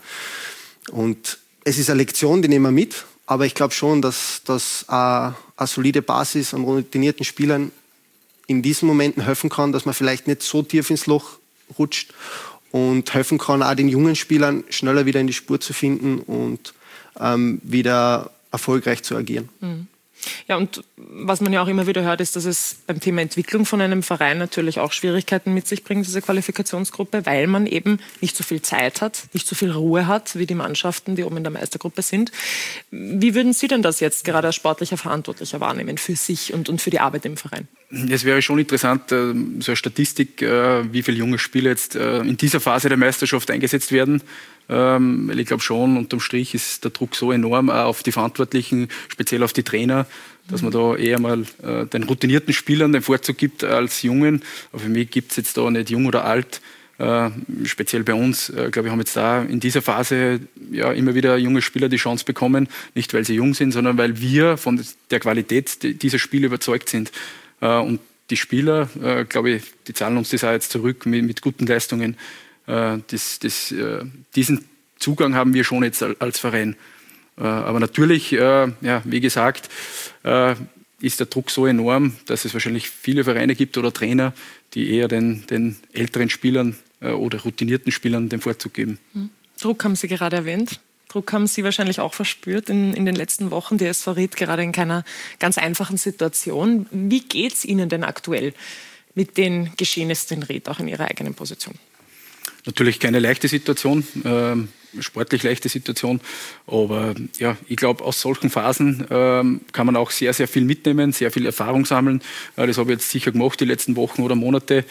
Und es ist eine Lektion, die nehmen wir mit. Aber ich glaube schon, dass das eine, eine solide Basis an routinierten Spielern in diesen Momenten helfen kann, dass man vielleicht nicht so tief ins Loch rutscht und helfen kann, auch den jungen Spielern schneller wieder in die Spur zu finden und ähm, wieder erfolgreich zu agieren. Mhm. Ja, und was man ja auch immer wieder hört, ist, dass es beim Thema Entwicklung von einem Verein natürlich auch Schwierigkeiten mit sich bringt, diese Qualifikationsgruppe, weil man eben nicht so viel Zeit hat, nicht so viel Ruhe hat, wie die Mannschaften, die oben in der Meistergruppe sind. Wie würden Sie denn das jetzt gerade als sportlicher Verantwortlicher wahrnehmen für sich und, und für die Arbeit im Verein? Es wäre schon interessant, so eine Statistik, wie viele junge Spieler jetzt in dieser Phase der Meisterschaft eingesetzt werden. Weil ich glaube schon, unterm Strich ist der Druck so enorm auch auf die Verantwortlichen, speziell auf die Trainer, dass man da eher mal den routinierten Spielern den Vorzug gibt als Jungen. Aber für mich gibt es jetzt da nicht jung oder alt. Speziell bei uns, glaube ich, haben jetzt da in dieser Phase ja immer wieder junge Spieler die Chance bekommen. Nicht, weil sie jung sind, sondern weil wir von der Qualität dieser Spiele überzeugt sind. Und die Spieler, äh, glaube ich, die zahlen uns das auch jetzt zurück mit, mit guten Leistungen. Äh, das, das, äh, diesen Zugang haben wir schon jetzt als Verein. Äh, aber natürlich, äh, ja, wie gesagt, äh, ist der Druck so enorm, dass es wahrscheinlich viele Vereine gibt oder Trainer, die eher den, den älteren Spielern äh, oder routinierten Spielern den Vorzug geben. Mhm. Druck haben Sie gerade erwähnt. Druck haben Sie wahrscheinlich auch verspürt in, in den letzten Wochen. Die S V Ried gerade in keiner ganz einfachen Situation. Wie geht es Ihnen denn aktuell mit den Geschehnissen in Ried, auch in Ihrer eigenen Position? Natürlich keine leichte Situation, ähm, sportlich leichte Situation. Aber ja, ich glaube, aus solchen Phasen ähm, kann man auch sehr, sehr viel mitnehmen, sehr viel Erfahrung sammeln. Äh, das habe ich jetzt sicher gemacht die letzten Wochen oder Monate.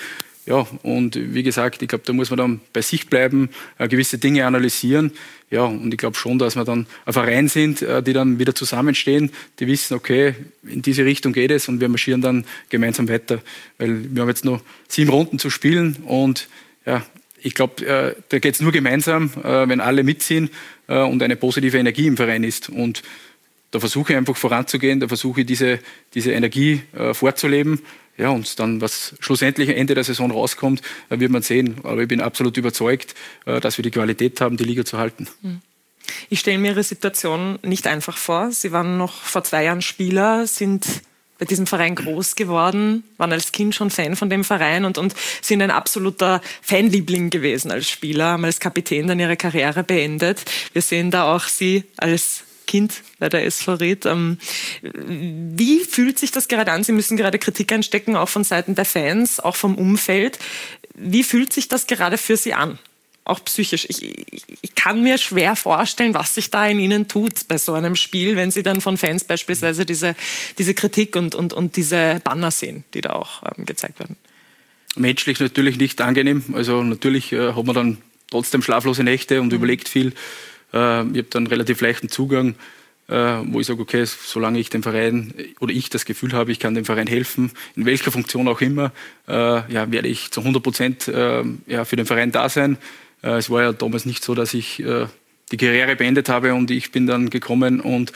Ja, und wie gesagt, ich glaube, da muss man dann bei sich bleiben, äh, gewisse Dinge analysieren. Ja, und ich glaube schon, dass wir dann ein Verein sind, äh, die dann wieder zusammenstehen, die wissen, okay, in diese Richtung geht es und wir marschieren dann gemeinsam weiter. Weil wir haben jetzt noch sieben Runden zu spielen und ja, ich glaube, äh, da geht es nur gemeinsam, äh, wenn alle mitziehen äh, und eine positive Energie im Verein ist. Und da versuche ich einfach voranzugehen, da versuche ich diese, diese Energie äh, vorzuleben. Ja, und dann, was schlussendlich am Ende der Saison rauskommt, äh, wird man sehen. Aber ich bin absolut überzeugt, äh, dass wir die Qualität haben, die Liga zu halten. Ich stelle mir Ihre Situation nicht einfach vor. Sie waren noch vor zwei Jahren Spieler, sind bei diesem Verein groß geworden, waren als Kind schon Fan von dem Verein und, und sind ein absoluter Fanliebling gewesen als Spieler, haben als Kapitän dann ihre Karriere beendet. Wir sehen da auch Sie als Kind bei der S V Ried. Ähm, wie fühlt sich das gerade an? Sie müssen gerade Kritik einstecken, auch von Seiten der Fans, auch vom Umfeld. Wie fühlt sich das gerade für Sie an? Auch psychisch. Ich, ich, ich kann mir schwer vorstellen, was sich da in Ihnen tut bei so einem Spiel, wenn Sie dann von Fans beispielsweise diese, diese Kritik und, und, und diese Banner sehen, die da auch ähm, gezeigt werden. Menschlich natürlich nicht angenehm. Also natürlich äh, hat man dann trotzdem schlaflose Nächte und mhm. überlegt viel. Ich habe dann relativ leichten Zugang, wo ich sage, okay, solange ich dem Verein oder ich das Gefühl habe, ich kann dem Verein helfen, in welcher Funktion auch immer, ja, werde ich zu hundert Prozent ja, für den Verein da sein. Es war ja damals nicht so, dass ich die Karriere beendet habe und ich bin dann gekommen und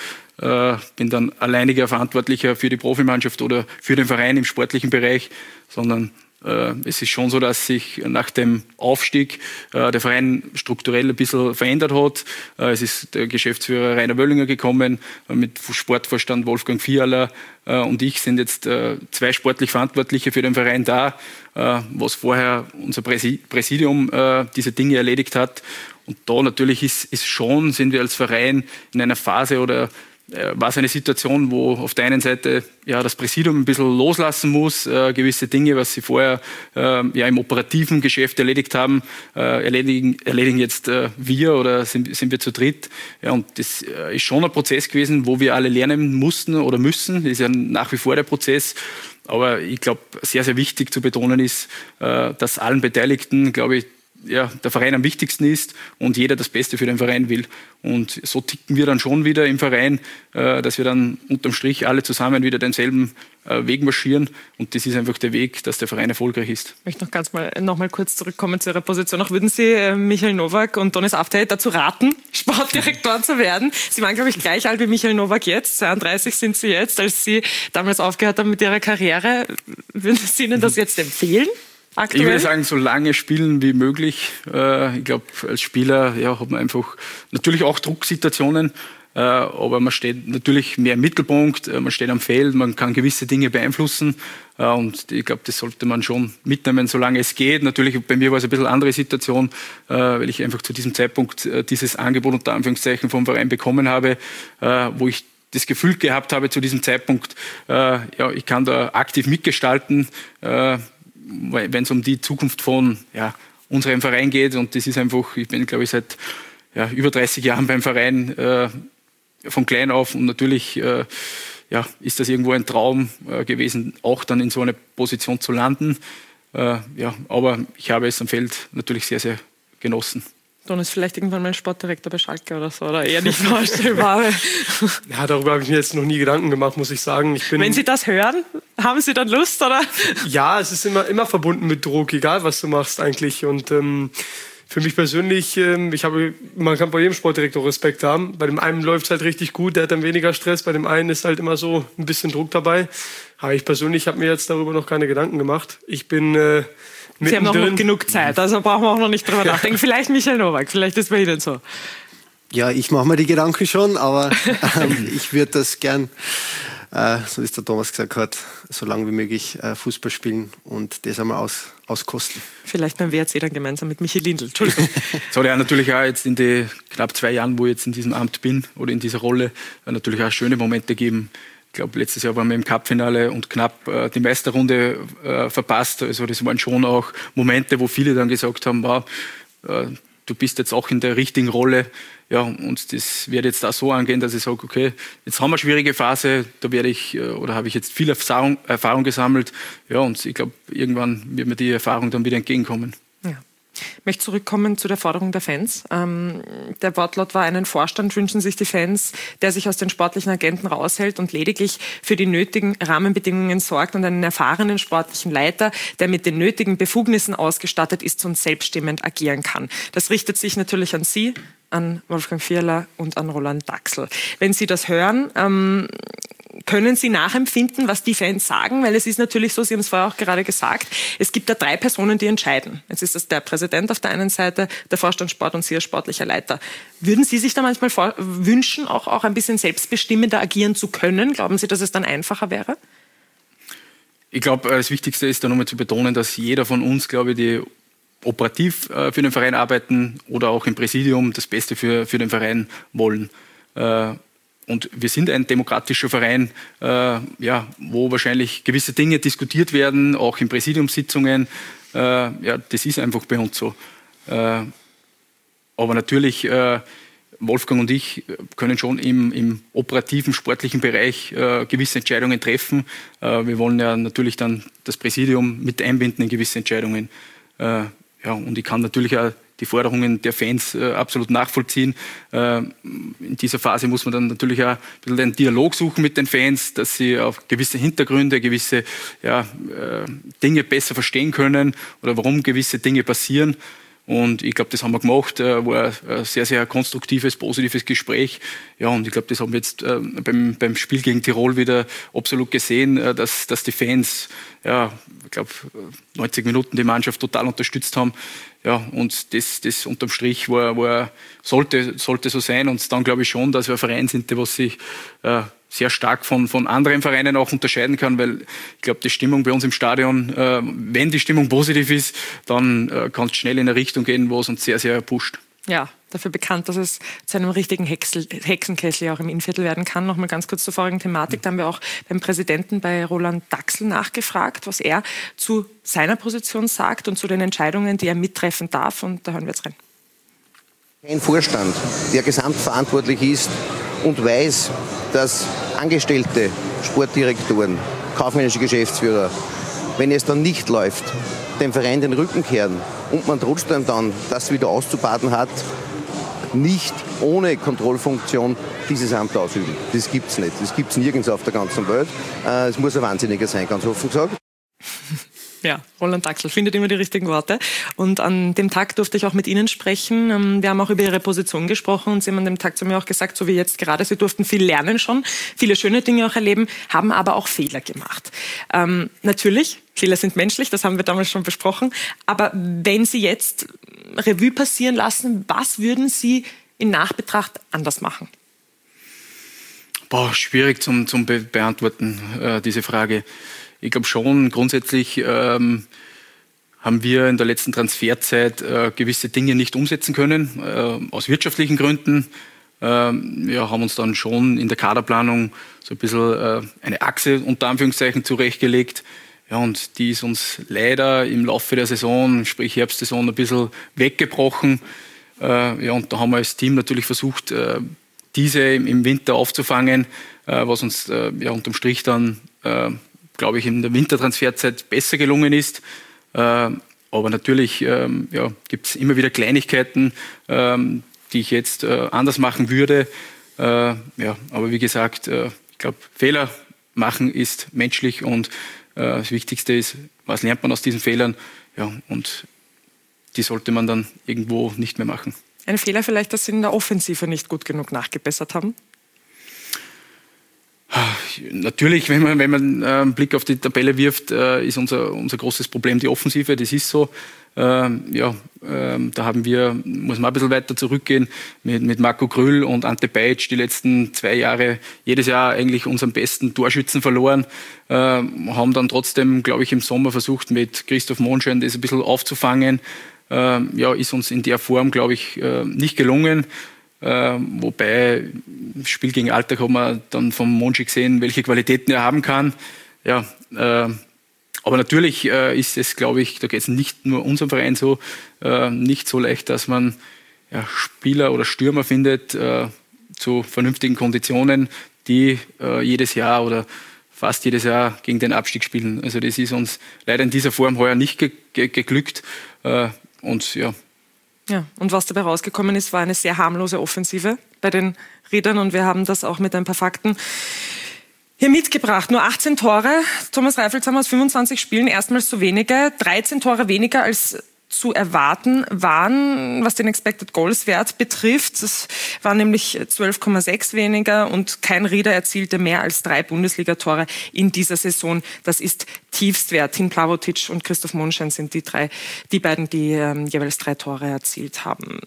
bin dann alleiniger Verantwortlicher für die Profimannschaft oder für den Verein im sportlichen Bereich, sondern es ist schon so, dass sich nach dem Aufstieg äh, der Verein strukturell ein bisschen verändert hat. Äh, es ist der Geschäftsführer Rainer Wöllinger gekommen, äh, mit Sportvorstand Wolfgang Fiala äh, und ich sind jetzt äh, zwei sportlich Verantwortliche für den Verein da, äh, was vorher unser Präsi- Präsidium äh, diese Dinge erledigt hat. Und da natürlich ist, ist schon, sind wir als Verein in einer Phase oder war es eine Situation, wo auf der einen Seite ja, das Präsidium ein bisschen loslassen muss, äh, gewisse Dinge, was sie vorher äh, ja, im operativen Geschäft erledigt haben, äh, erledigen, erledigen jetzt äh, wir oder sind, sind wir zu dritt. Ja, und das äh, ist schon ein Prozess gewesen, wo wir alle lernen mussten oder müssen. Das ist ja nach wie vor der Prozess. Aber ich glaube, sehr, sehr wichtig zu betonen ist, äh, dass allen Beteiligten, glaube ich, ja, der Verein am wichtigsten ist und jeder das Beste für den Verein will. Und so ticken wir dann schon wieder im Verein, äh, dass wir dann unterm Strich alle zusammen wieder denselben äh, Weg marschieren. Und das ist einfach der Weg, dass der Verein erfolgreich ist. Ich möchte noch ganz mal, noch mal kurz zurückkommen zu Ihrer Position. Auch würden Sie äh, Michael Nowak und Donis Aftey dazu raten, Sportdirektor zu werden? Sie waren, glaube ich, gleich alt wie Michael Nowak jetzt. zweiunddreißig sind Sie jetzt. Als Sie damals aufgehört haben mit Ihrer Karriere, würden Sie Ihnen das jetzt empfehlen? Aktuell? Ich würde sagen, so lange spielen wie möglich. Ich glaube, als Spieler ja, hat man einfach natürlich auch Drucksituationen, aber man steht natürlich mehr im Mittelpunkt, man steht am Feld, man kann gewisse Dinge beeinflussen und ich glaube, das sollte man schon mitnehmen, solange es geht. Natürlich, bei mir war es ein bisschen eine andere Situation, weil ich einfach zu diesem Zeitpunkt dieses Angebot unter Anführungszeichen vom Verein bekommen habe, wo ich das Gefühl gehabt habe zu diesem Zeitpunkt, ja, ich kann da aktiv mitgestalten, wenn es um die Zukunft von ja, unserem Verein geht. Und das ist einfach, ich bin, glaube ich, seit ja, über dreißig Jahren beim Verein, äh, von klein auf. Und natürlich äh, ja, ist das irgendwo ein Traum äh, gewesen, auch dann in so eine Position zu landen. Äh, ja, aber ich habe es am Feld natürlich sehr, sehr genossen. Dann ist vielleicht irgendwann mal ein Sportdirektor bei Schalke oder so, oder eher nicht vorstellbar. Ja, darüber habe ich mir jetzt noch nie Gedanken gemacht, muss ich sagen. Ich bin Wenn Sie das hören, haben Sie dann Lust, oder? Ja, es ist immer, immer verbunden mit Druck, egal was du machst eigentlich. Und ähm, für mich persönlich, ähm, ich habe, man kann bei jedem Sportdirektor Respekt haben. Bei dem einen läuft es halt richtig gut, der hat dann weniger Stress. Bei dem einen ist halt immer so ein bisschen Druck dabei. Aber ich persönlich habe mir jetzt darüber noch keine Gedanken gemacht. Ich bin äh, Sie haben auch noch genug Zeit, also brauchen wir auch noch nicht drüber ja. nachdenken. Vielleicht Michael Nowak, vielleicht ist bei Ihnen so. Ja, ich mache mir die Gedanken schon, aber ähm, ich würde das gern, äh, so wie es der Thomas gesagt hat, so lange wie möglich äh, Fußball spielen und das einmal aus, auskosten. Vielleicht beim W R C dann gemeinsam mit Michi Lindl. Entschuldigung. Es hat ja natürlich auch jetzt in den knapp zwei Jahren, wo ich jetzt in diesem Amt bin oder in dieser Rolle, natürlich auch schöne Momente gegeben. Ich glaube, letztes Jahr waren wir im Cup-Finale und knapp äh, die Meisterrunde äh, verpasst. Also das waren schon auch Momente, wo viele dann gesagt haben, wow, äh, du bist jetzt auch in der richtigen Rolle. Ja, und das wird jetzt da so angehen, dass ich sage, okay, jetzt haben wir eine schwierige Phase, da werde ich oder habe ich jetzt viel Erfahrung, Erfahrung gesammelt. Ja, und ich glaube, irgendwann wird mir die Erfahrung dann wieder entgegenkommen. Ja. Ich möchte zurückkommen zu der Forderung der Fans. Ähm, der Wortlaut war, einen Vorstand wünschen sich die Fans, der sich aus den sportlichen Agenten raushält und lediglich für die nötigen Rahmenbedingungen sorgt und einen erfahrenen sportlichen Leiter, der mit den nötigen Befugnissen ausgestattet ist und selbststimmend agieren kann. Das richtet sich natürlich an Sie, an Wolfgang Fiala und an Roland Daxl. Wenn Sie das hören, ähm, können Sie nachempfinden, was die Fans sagen? Weil es ist natürlich so, Sie haben es vorher auch gerade gesagt, es gibt da drei Personen, die entscheiden. Jetzt ist das der Präsident auf der einen Seite, der Vorstand Sport und Sie als sportlicher Leiter. Würden Sie sich da manchmal vor- wünschen, auch, auch ein bisschen selbstbestimmender agieren zu können? Glauben Sie, dass es dann einfacher wäre? Ich glaube, das Wichtigste ist da nochmal zu betonen, dass jeder von uns, glaube ich, die operativ äh, für den Verein arbeiten oder auch im Präsidium das Beste für, für den Verein wollen. Äh, Und wir sind ein demokratischer Verein, äh, ja, wo wahrscheinlich gewisse Dinge diskutiert werden, auch in Präsidiumssitzungen. Äh, ja, das ist einfach bei uns so. Äh, aber natürlich, äh, Wolfgang und ich können schon im, im operativen, sportlichen Bereich äh, gewisse Entscheidungen treffen. Äh, wir wollen ja natürlich dann das Präsidium mit einbinden in gewisse Entscheidungen. Äh, ja, und ich kann natürlich auch die Forderungen der Fans äh, absolut nachvollziehen. Äh, in dieser Phase muss man dann natürlich auch ein bisschen den Dialog suchen mit den Fans, dass sie auf gewisse Hintergründe, gewisse ja, äh, Dinge besser verstehen können oder warum gewisse Dinge passieren. Und ich glaube, das haben wir gemacht, äh, war ein sehr, sehr konstruktives, positives Gespräch. Ja, und ich glaube, das haben wir jetzt äh, beim, beim Spiel gegen Tirol wieder absolut gesehen, äh, dass, dass die Fans, ja, ich glaube, neunzig Minuten die Mannschaft total unterstützt haben. Ja, und das, das unterm Strich war, war, sollte, sollte so sein. Und dann glaube ich schon, dass wir ein Verein sind, der was sich äh, sehr stark von, von anderen Vereinen auch unterscheiden kann, weil ich glaube, die Stimmung bei uns im Stadion, äh, wenn die Stimmung positiv ist, dann äh, kann es schnell in eine Richtung gehen, wo es uns sehr, sehr pusht. Ja, dafür bekannt, dass es zu einem richtigen Hexel, Hexenkessel auch im Innviertel werden kann. Nochmal ganz kurz zur vorigen Thematik. Da haben wir auch beim Präsidenten, bei Roland Daxl, nachgefragt, was er zu seiner Position sagt und zu den Entscheidungen, die er mittreffen darf. Und da hören wir jetzt rein. Ein Vorstand, der gesamtverantwortlich ist und weiß, dass Angestellte, Sportdirektoren, kaufmännische Geschäftsführer, wenn es dann nicht läuft, dem Verein den Rücken kehren und man trotzdem dann das wieder auszubaden hat, nicht ohne Kontrollfunktion dieses Amt ausüben. Das gibt es nicht. Das gibt es nirgends auf der ganzen Welt. Es muss ein Wahnsinniger sein, ganz offen gesagt. Ja, Roland Daxl findet immer die richtigen Worte. Und an dem Tag durfte ich auch mit Ihnen sprechen. Wir haben auch über Ihre Position gesprochen und Sie haben an dem Tag zu mir auch gesagt, so wie jetzt gerade, Sie durften viel lernen schon, viele schöne Dinge auch erleben, haben aber auch Fehler gemacht. Ähm, natürlich, Fehler sind menschlich, das haben wir damals schon besprochen. Aber wenn Sie jetzt Revue passieren lassen, was würden Sie in Nachbetracht anders machen? Boah, schwierig zum, zum Be- beantworten, äh, diese Frage. Ich glaube schon, grundsätzlich ähm, haben wir in der letzten Transferzeit äh, gewisse Dinge nicht umsetzen können, äh, aus wirtschaftlichen Gründen. Äh, wir haben uns dann schon in der Kaderplanung so ein bisschen äh, eine Achse unter Anführungszeichen zurechtgelegt. Ja, und die ist uns leider im Laufe der Saison, sprich Herbstsaison, ein bisschen weggebrochen. Äh, ja, und da haben wir als Team natürlich versucht, äh, diese im, im Winter aufzufangen, äh, was uns äh, ja, unterm Strich dann äh, glaube ich, in der Wintertransferzeit besser gelungen ist. Äh, aber natürlich ähm, ja, gibt es immer wieder Kleinigkeiten, ähm, die ich jetzt äh, anders machen würde. Äh, ja, aber wie gesagt, äh, ich glaube, Fehler machen ist menschlich und äh, das Wichtigste ist, was lernt man aus diesen Fehlern? Ja, und die sollte man dann irgendwo nicht mehr machen. Ein Fehler vielleicht, dass Sie in der Offensive nicht gut genug nachgebessert haben? Natürlich, wenn man, wenn man äh, einen Blick auf die Tabelle wirft, äh, ist unser, unser großes Problem die Offensive. Das ist so. Ähm, ja, ähm, da haben wir, muss man ein bisschen weiter zurückgehen, mit, mit Marco Grüll und Ante Bajic die letzten zwei Jahre jedes Jahr eigentlich unseren besten Torschützen verloren. Ähm, haben dann trotzdem, glaube ich, im Sommer versucht, mit Christoph Monschein das ein bisschen aufzufangen. Ähm, ja, ist uns in der Form, glaube ich, äh, nicht gelungen. Äh, wobei, im Spiel gegen Alltag haben wir dann vom Monchi gesehen, welche Qualitäten er haben kann. Ja, äh, aber natürlich äh, ist es, glaube ich, da geht es nicht nur unserem Verein so, äh, nicht so leicht, dass man ja, Spieler oder Stürmer findet äh, zu vernünftigen Konditionen, die äh, jedes Jahr oder fast jedes Jahr gegen den Abstieg spielen. Also das ist uns leider in dieser Form heuer nicht ge- ge- geglückt. Äh, und ja. Ja, und was dabei rausgekommen ist, war eine sehr harmlose Offensive bei den Riedern und wir haben das auch mit ein paar Fakten hier mitgebracht. Nur achtzehn Tore, Thomas Reifelshammer aus fünfundzwanzig Spielen, erstmals so wenige, dreizehn Tore weniger als zu erwarten waren, was den Expected Goals Wert betrifft. Es waren nämlich zwölf Komma sechs weniger und kein Rieder erzielte mehr als drei Bundesligatore in dieser Saison. Das ist Tiefstwert. Tim Plavotic und Christoph Monschein sind die drei, die beiden, die ähm, jeweils drei Tore erzielt haben.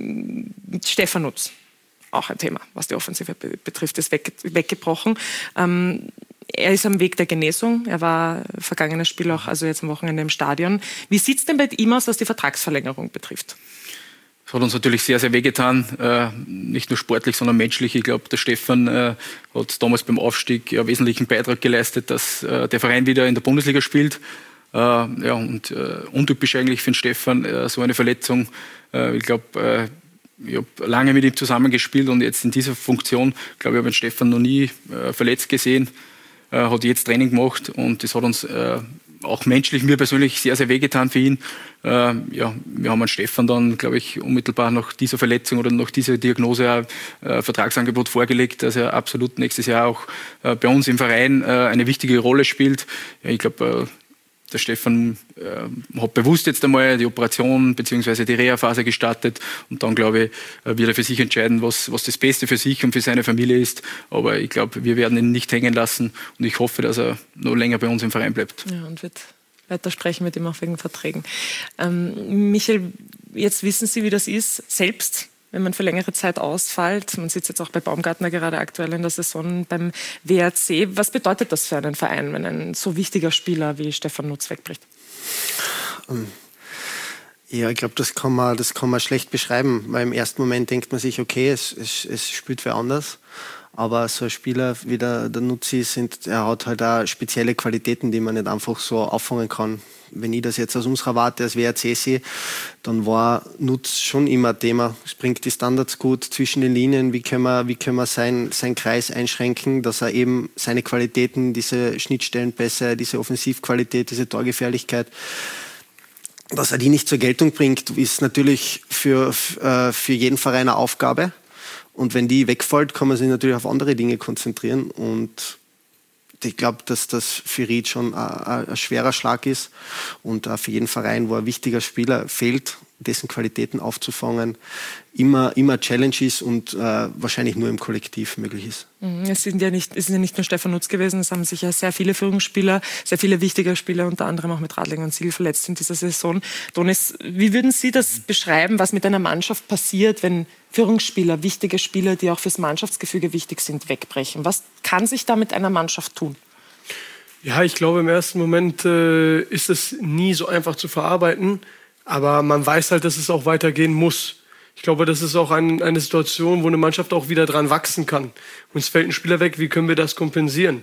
Stefan Nutz, auch ein Thema, was die Offensive be- betrifft, ist weg, weggebrochen. Ähm, Er ist am Weg der Genesung. Er war vergangenes Spiel auch, also jetzt am Wochenende im Stadion. Wie sieht es denn bei ihm aus, was die Vertragsverlängerung betrifft? Das hat uns natürlich sehr, sehr wehgetan. Äh, nicht nur sportlich, sondern menschlich. Ich glaube, der Stefan äh, hat damals beim Aufstieg ja wesentlichen Beitrag geleistet, dass äh, der Verein wieder in der Bundesliga spielt. Äh, ja, und äh, untypisch eigentlich für den Stefan äh, so eine Verletzung. Äh, ich glaube, äh, ich habe lange mit ihm zusammengespielt und jetzt in dieser Funktion, glaube ich, habe ich den Stefan noch nie äh, verletzt gesehen. Äh, hat jetzt Training gemacht und das hat uns äh, auch menschlich, mir persönlich sehr, sehr wehgetan für ihn. Äh, ja, wir haben an Stefan dann, glaube ich, unmittelbar nach dieser Verletzung oder nach dieser Diagnose ein äh, Vertragsangebot vorgelegt, dass er absolut nächstes Jahr auch äh, bei uns im Verein äh, eine wichtige Rolle spielt. Ja, ich glaube, äh, der Stefan äh, hat bewusst jetzt einmal die Operation bzw. die Reha-Phase gestartet und dann, glaube ich, äh, wird er für sich entscheiden, was, was das Beste für sich und für seine Familie ist. Aber ich glaube, wir werden ihn nicht hängen lassen und ich hoffe, dass er noch länger bei uns im Verein bleibt. Ja, und wird weiter sprechen mit ihm auch wegen Verträgen. Ähm, Michael, jetzt wissen Sie, wie das ist, selbst wenn man für längere Zeit ausfällt. Man sitzt jetzt auch bei Baumgartner gerade aktuell in der Saison beim W R C. Was bedeutet das für einen Verein, wenn ein so wichtiger Spieler wie Stefan Nutz wegbricht? Ja, ich glaube, das kann man, das kann man schlecht beschreiben, weil im ersten Moment denkt man sich, okay, es, es, es spielt wer anders. Aber so ein Spieler wie der, der Nutzi, sind, er hat halt auch spezielle Qualitäten, die man nicht einfach so auffangen kann. Wenn ich das jetzt aus unserer Warte als W R C sehe, dann war Nutz schon immer ein Thema. Es bringt die Standards gut zwischen den Linien. Wie können wir, wie können wir sein, seinen Kreis einschränken, dass er eben seine Qualitäten, diese Schnittstellenpässe, diese Offensivqualität, diese Torgefährlichkeit, dass er die nicht zur Geltung bringt, ist natürlich für, für jeden Verein eine Aufgabe. Und wenn die wegfällt, kann man sich natürlich auf andere Dinge konzentrieren. Und ich glaube, dass das für Ried schon ein, ein schwerer Schlag ist und auch für jeden Verein, wo ein wichtiger Spieler fehlt, dessen Qualitäten aufzufangen, immer, immer Challenge ist und äh, wahrscheinlich nur im Kollektiv möglich ist. Es sind ja nicht, es sind ja nicht nur Stefan Nutz gewesen, es haben sich ja sehr viele Führungsspieler, sehr viele wichtige Spieler, unter anderem auch mit Radlinger und Siegel verletzt in dieser Saison. Donis, wie würden Sie das beschreiben, was mit einer Mannschaft passiert, wenn Führungsspieler, wichtige Spieler, die auch fürs Mannschaftsgefüge wichtig sind, wegbrechen? Was kann sich da mit einer Mannschaft tun? Ja, ich glaube, im ersten Moment äh, ist es nie so einfach zu verarbeiten. Aber man weiß halt, dass es auch weitergehen muss. Ich glaube, das ist auch ein, eine Situation, wo eine Mannschaft auch wieder dran wachsen kann. Uns fällt ein Spieler weg, wie können wir das kompensieren?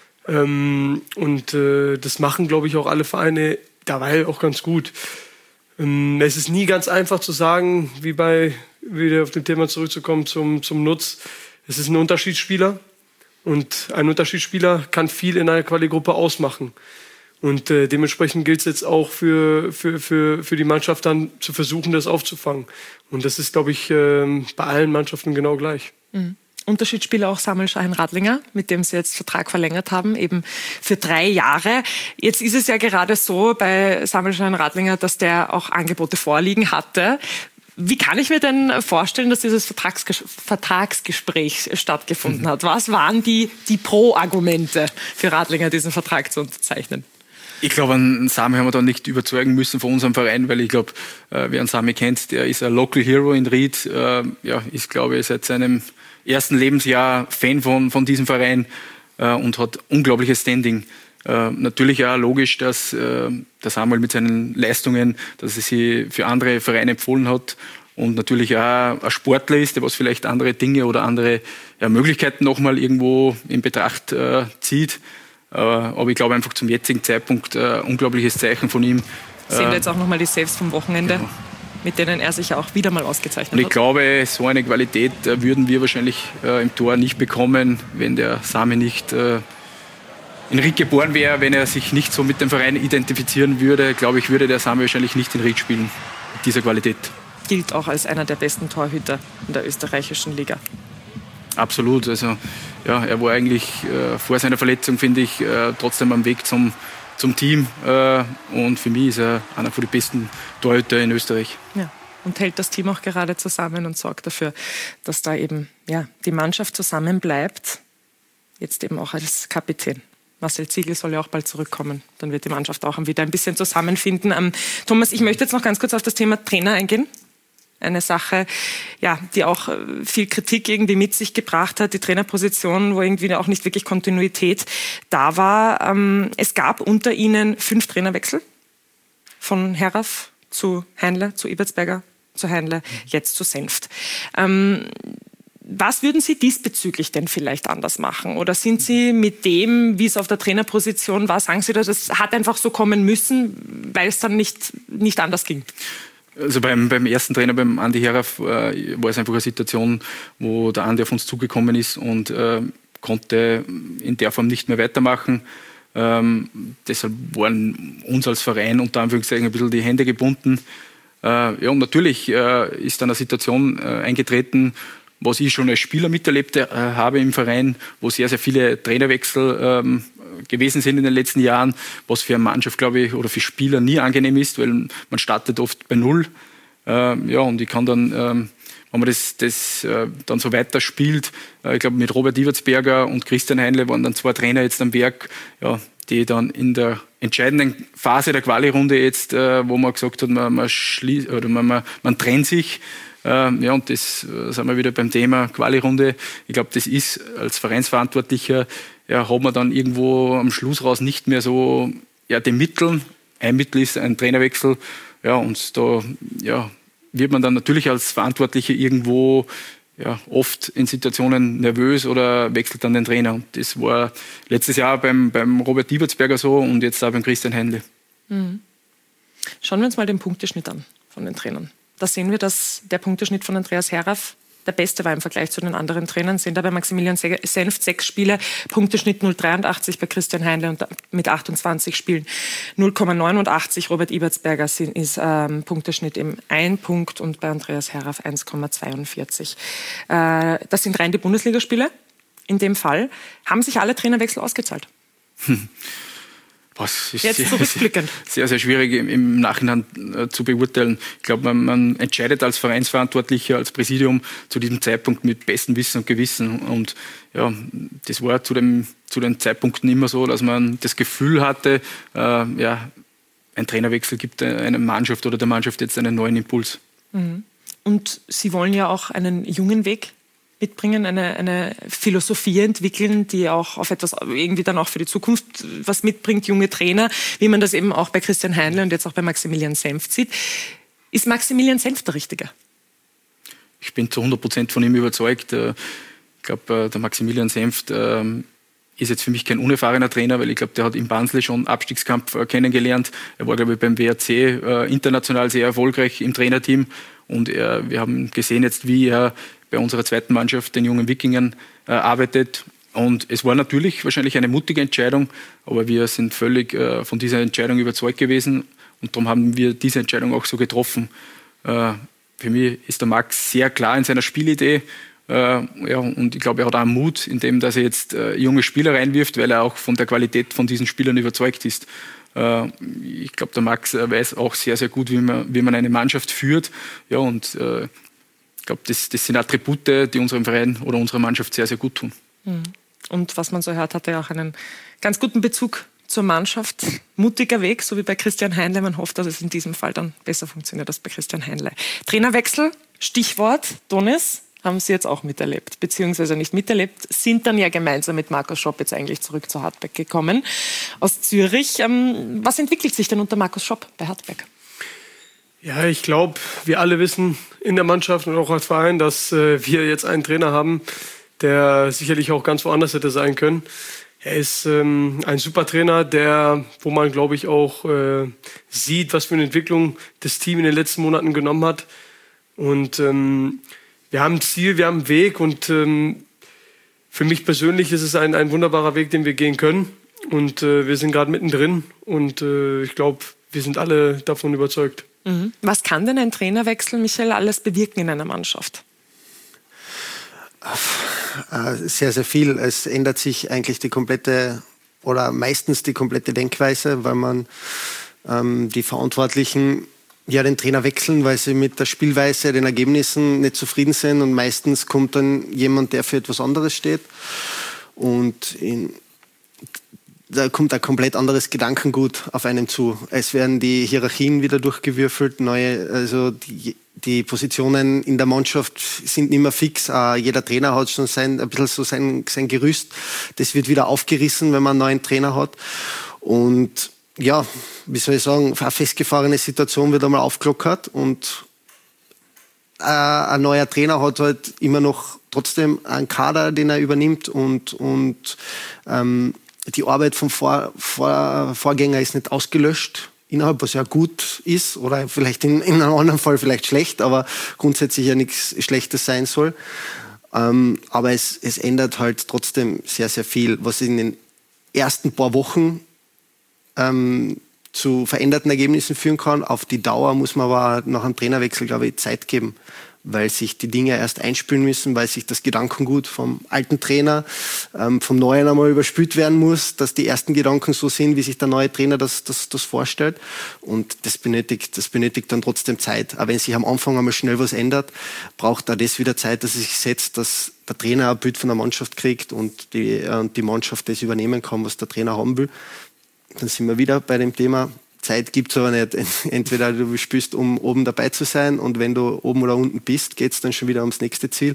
Ähm, und äh, das machen, glaube ich, auch alle Vereine dabei auch ganz gut. Ähm, es ist nie ganz einfach zu sagen, wie bei, wieder auf dem Thema zurückzukommen zum, zum Nutz. Es ist ein Unterschiedsspieler und ein Unterschiedsspieler kann viel in einer Quali-Gruppe ausmachen. Und äh, dementsprechend gilt es jetzt auch für, für, für, für die Mannschaft dann zu versuchen, das aufzufangen. Und das ist, glaube ich, äh, bei allen Mannschaften genau gleich. Mhm. Unterschiedsspieler auch Samuel Schahin-Radlinger, mit dem Sie jetzt Vertrag verlängert haben, eben für drei Jahre. Jetzt ist es ja gerade so bei Samuel Schahin-Radlinger, dass der auch Angebote vorliegen hatte. Wie kann ich mir denn vorstellen, dass dieses Vertragsges- Vertragsgespräch stattgefunden mhm. hat? Was waren die, die Pro-Argumente für Radlinger, diesen Vertrag zu unterzeichnen? Ich glaube, einen Sami haben wir da nicht überzeugen müssen von unserem Verein, weil ich glaube, äh, wer einen Sami kennt, der ist ein Local Hero in Ried, äh, ja, ist, glaube ich, seit seinem ersten Lebensjahr Fan von, von diesem Verein äh, und hat unglaubliches Standing. Äh, natürlich auch logisch, dass äh, der Samuel mit seinen Leistungen, dass er sie für andere Vereine empfohlen hat und natürlich auch ein Sportler ist, der was vielleicht andere Dinge oder andere ja, Möglichkeiten nochmal irgendwo in Betracht äh, zieht. Aber ich glaube einfach zum jetzigen Zeitpunkt ein unglaubliches Zeichen von ihm. Sehen wir jetzt auch nochmal die Saves vom Wochenende, genau, mit denen er sich auch wieder mal ausgezeichnet hat. Und ich glaube, so eine Qualität würden wir wahrscheinlich im Tor nicht bekommen, wenn der Same nicht in Ried geboren wäre, wenn er sich nicht so mit dem Verein identifizieren würde. Glaube ich, würde der Same wahrscheinlich nicht in Ried spielen, mit dieser Qualität. Gilt auch als einer der besten Torhüter in der österreichischen Liga. Absolut. Also, ja, er war eigentlich äh, vor seiner Verletzung, finde ich, äh, trotzdem am Weg zum, zum Team. Äh, und für mich ist er einer von den besten Torhüter in Österreich. Ja. Und hält das Team auch gerade zusammen und sorgt dafür, dass da eben ja, die Mannschaft zusammenbleibt. Jetzt eben auch als Kapitän. Marcel Ziegl soll ja auch bald zurückkommen. Dann wird die Mannschaft auch wieder ein bisschen zusammenfinden. Ähm, Thomas, ich möchte jetzt noch ganz kurz auf das Thema Trainer eingehen. Eine Sache, ja, die auch viel Kritik irgendwie mit sich gebracht hat, die Trainerposition, wo irgendwie auch nicht wirklich Kontinuität da war. Ähm, es gab unter ihnen fünf Trainerwechsel, von Heraf zu Heinle, zu Ebertsberger, zu Heinle, jetzt zu Senft. Ähm, was würden Sie diesbezüglich denn vielleicht anders machen? Oder sind Sie mit dem, wie es auf der Trainerposition war, sagen Sie, dass es hat einfach so kommen müssen, weil es dann nicht, nicht anders ging? Also beim, beim ersten Trainer, beim Andi Heraf, äh, war es einfach eine Situation, wo der Andi auf uns zugekommen ist und äh, konnte in der Form nicht mehr weitermachen. Ähm, deshalb waren uns als Verein unter Anführungszeichen ein bisschen die Hände gebunden. Äh, ja, und natürlich äh, ist dann eine Situation äh, eingetreten, was ich schon als Spieler miterlebt äh, habe im Verein, wo sehr, sehr viele Trainerwechsel ähm, gewesen sind in den letzten Jahren, was für eine Mannschaft, glaube ich, oder für Spieler nie angenehm ist, weil man startet oft bei Null. Ähm, ja, und ich kann dann, ähm, wenn man das, das äh, dann so weiterspielt, äh, ich glaube, mit Robert Ibertsberger und Christian Heinle waren dann zwei Trainer jetzt am Werk, ja, die dann in der entscheidenden Phase der Quali-Runde jetzt, äh, wo man gesagt hat, man, man, schließt, oder man, man, man trennt sich. Ähm, ja, und das äh, sind wir wieder beim Thema Quali-Runde. Ich glaube, das ist als Vereinsverantwortlicher, ja, hat man dann irgendwo am Schluss raus nicht mehr so ja, die Mittel. Ein Mittel ist ein Trainerwechsel. Ja, und da ja, wird man dann natürlich als Verantwortlicher irgendwo ja, oft in Situationen nervös oder wechselt dann den Trainer. Und das war letztes Jahr beim, beim Robert Ibertsberger so und jetzt auch beim Christian Heinle. Mhm. Schauen wir uns mal den Punkteschnitt an von den Trainern. Da sehen wir, dass der Punkteschnitt von Andreas Heraf der beste war im Vergleich zu den anderen Trainern. Sind da bei Maximilian Senft sechs Spiele, Punkteschnitt null Komma dreiundachtzig bei Christian Heinle und mit achtundzwanzig Spielen null Komma neunundachtzig. Robert Ibertsberger ist ähm, Punkteschnitt im ein Punkt und bei Andreas Heraf eins Komma zweiundvierzig. Äh, das sind rein die Bundesligaspiele. In dem Fall haben sich alle Trainerwechsel ausgezahlt. Hm. Was ist Jetzt sehr, zurückblickend. Sehr, sehr schwierig im, im Nachhinein äh, zu beurteilen. Ich glaube, man, man entscheidet als Vereinsverantwortlicher, als Präsidium zu diesem Zeitpunkt mit bestem Wissen und Gewissen. Und ja, das war zu, dem, zu den Zeitpunkten immer so, dass man das Gefühl hatte, äh, ja, ein Trainerwechsel gibt einer Mannschaft oder der Mannschaft jetzt einen neuen Impuls. Mhm. Und Sie wollen ja auch einen jungen Weg mitbringen, eine, eine Philosophie entwickeln, die auch auf etwas irgendwie dann auch für die Zukunft was mitbringt, junge Trainer, wie man das eben auch bei Christian Heinle und jetzt auch bei Maximilian Senft sieht. Ist Maximilian Senft der Richtige? Ich bin zu hundert Prozent von ihm überzeugt. Ich glaube, der Maximilian Senft ist jetzt für mich kein unerfahrener Trainer, weil ich glaube, der hat im Barnsley schon Abstiegskampf kennengelernt. Er war, glaube ich, beim W R C international sehr erfolgreich im Trainerteam und er, wir haben gesehen jetzt, wie er bei unserer zweiten Mannschaft, den jungen Wikingern, äh, arbeitet. Und es war natürlich wahrscheinlich eine mutige Entscheidung, aber wir sind völlig äh, von dieser Entscheidung überzeugt gewesen und darum haben wir diese Entscheidung auch so getroffen. Äh, für mich ist der Max sehr klar in seiner Spielidee äh, ja, und ich glaube, er hat auch Mut, indem dass er jetzt äh, junge Spieler reinwirft, weil er auch von der Qualität von diesen Spielern überzeugt ist. Äh, ich glaube, der Max äh, weiß auch sehr, sehr gut, wie man, wie man eine Mannschaft führt. Ja, und äh, ich glaube, das, das sind Attribute, die unserem Verein oder unserer Mannschaft sehr, sehr gut tun. Und was man so hört, hat er auch einen ganz guten Bezug zur Mannschaft. Mutiger Weg, so wie bei Christian Heinle. Man hofft, dass es in diesem Fall dann besser funktioniert als bei Christian Heinle. Trainerwechsel, Stichwort, Donis, haben Sie jetzt auch miterlebt, beziehungsweise nicht miterlebt, sind dann ja gemeinsam mit Markus Schopp jetzt eigentlich zurück zu Hartberg gekommen aus Zürich. Ähm, was entwickelt sich denn unter Markus Schopp bei Hartberg? Ja, ich glaube, wir alle wissen in der Mannschaft und auch als Verein, dass äh, wir jetzt einen Trainer haben, der sicherlich auch ganz woanders hätte sein können. Er ist ähm, ein super Trainer, der, wo man, glaube ich, auch äh, sieht, was für eine Entwicklung das Team in den letzten Monaten genommen hat. Und ähm, wir haben ein Ziel, wir haben einen Weg. Und ähm, für mich persönlich ist es ein, ein wunderbarer Weg, den wir gehen können. Und äh, wir sind gerade mittendrin. Und äh, ich glaube, wir sind alle davon überzeugt. Mhm. Was kann denn ein Trainerwechsel, Michael, alles bewirken in einer Mannschaft? Sehr, sehr viel. Es ändert sich eigentlich die komplette oder meistens die komplette Denkweise, weil man ähm, die Verantwortlichen ja den Trainer wechseln, weil sie mit der Spielweise, den Ergebnissen nicht zufrieden sind und meistens kommt dann jemand, der für etwas anderes steht und in, da kommt ein komplett anderes Gedankengut auf einen zu. Es werden die Hierarchien wieder durchgewürfelt, neue, also die Die Positionen in der Mannschaft sind nicht mehr fix. Uh, jeder Trainer hat schon sein, ein bisschen so sein, sein Gerüst. Das wird wieder aufgerissen, wenn man einen neuen Trainer hat. Und ja, wie soll ich sagen, eine festgefahrene Situation wird einmal aufgelockert. Und uh, ein neuer Trainer hat halt immer noch trotzdem einen Kader, den er übernimmt. Und, und ähm, die Arbeit vom Vor, Vor, Vorgänger ist nicht ausgelöscht innerhalb, was ja gut ist oder vielleicht in, in einem anderen Fall vielleicht schlecht, aber grundsätzlich ja nichts Schlechtes sein soll. Ähm, aber es, es ändert halt trotzdem sehr, sehr viel, was in den ersten paar Wochen ähm, zu veränderten Ergebnissen führen kann. Auf die Dauer muss man aber nach einem Trainerwechsel, glaube ich, Zeit geben, weil sich die Dinge erst einspielen müssen, weil sich das Gedankengut vom alten Trainer, ähm, vom neuen einmal überspült werden muss, dass die ersten Gedanken so sind, wie sich der neue Trainer das, das, das vorstellt. Und das benötigt, das benötigt dann trotzdem Zeit. Aber wenn sich am Anfang einmal schnell was ändert, braucht auch das wieder Zeit, dass es sich setzt, dass der Trainer ein Bild von der Mannschaft kriegt und die, äh, die Mannschaft das übernehmen kann, was der Trainer haben will. Dann sind wir wieder bei dem Thema, Zeit gibt es aber nicht. Entweder du spielst, um oben dabei zu sein, und wenn du oben oder unten bist, geht es dann schon wieder ums nächste Ziel.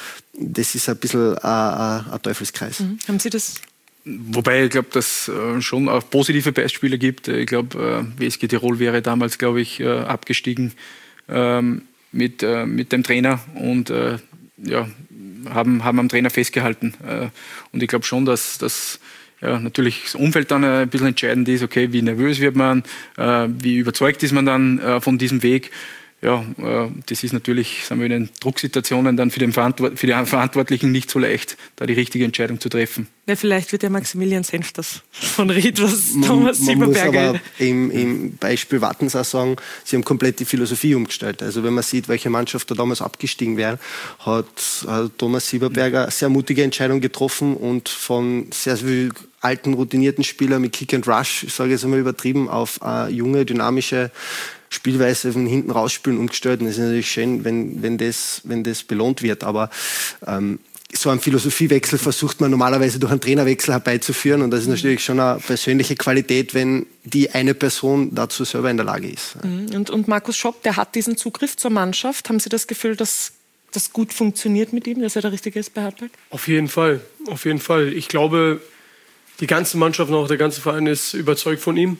Das ist ein bisschen ein, ein Teufelskreis. Mhm. Haben Sie das? Wobei ich glaube, dass es schon auch positive Beispiele gibt. Ich glaube, W S G Tirol wäre damals, glaube ich, abgestiegen ähm, mit, äh, mit dem Trainer und äh, ja, haben, haben am Trainer festgehalten. Äh, und ich glaube schon, dass das ja, natürlich das Umfeld dann ein bisschen entscheidend ist, okay, wie nervös wird man, äh, wie überzeugt ist man dann äh, von diesem Weg. Ja, äh, das ist natürlich, sagen wir, in den Drucksituationen dann für, den Verantwort- für die Verantwortlichen nicht so leicht, da die richtige Entscheidung zu treffen. Ja, vielleicht wird der Maximilian Senf das von Ried, was man, Thomas man Sieberberger... muss aber im, im Beispiel Wattens auch sagen, sie haben komplett die Philosophie umgestellt. Also wenn man sieht, welche Mannschaft da damals abgestiegen wäre, hat, hat Thomas Sieberberger eine sehr mutige Entscheidung getroffen und von sehr viel alten, routinierten Spielern mit Kick and Rush, ich sage jetzt einmal übertrieben, auf eine junge, dynamische Spielweise von hinten rausspielen umgestellt. Und es ist natürlich schön, wenn, wenn, das, wenn das belohnt wird. Aber ähm, so einen Philosophiewechsel versucht man normalerweise durch einen Trainerwechsel herbeizuführen. Und das ist natürlich schon eine persönliche Qualität, wenn die eine Person dazu selber in der Lage ist. Und, und Markus Schopp, der hat diesen Zugriff zur Mannschaft. Haben Sie das Gefühl, dass das gut funktioniert mit ihm, dass er der Richtige ist bei Hartberg? Auf jeden Fall, auf jeden Fall. Ich glaube, die ganze Mannschaft und auch der ganze Verein ist überzeugt von ihm.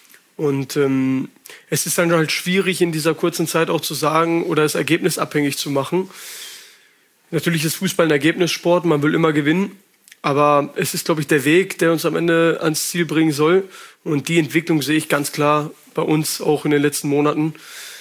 Und ähm, es ist dann halt schwierig, in dieser kurzen Zeit auch zu sagen oder das Ergebnis abhängig zu machen. Natürlich ist Fußball ein Ergebnissport, man will immer gewinnen. Aber es ist, glaube ich, der Weg, der uns am Ende ans Ziel bringen soll. Und die Entwicklung sehe ich ganz klar bei uns auch in den letzten Monaten.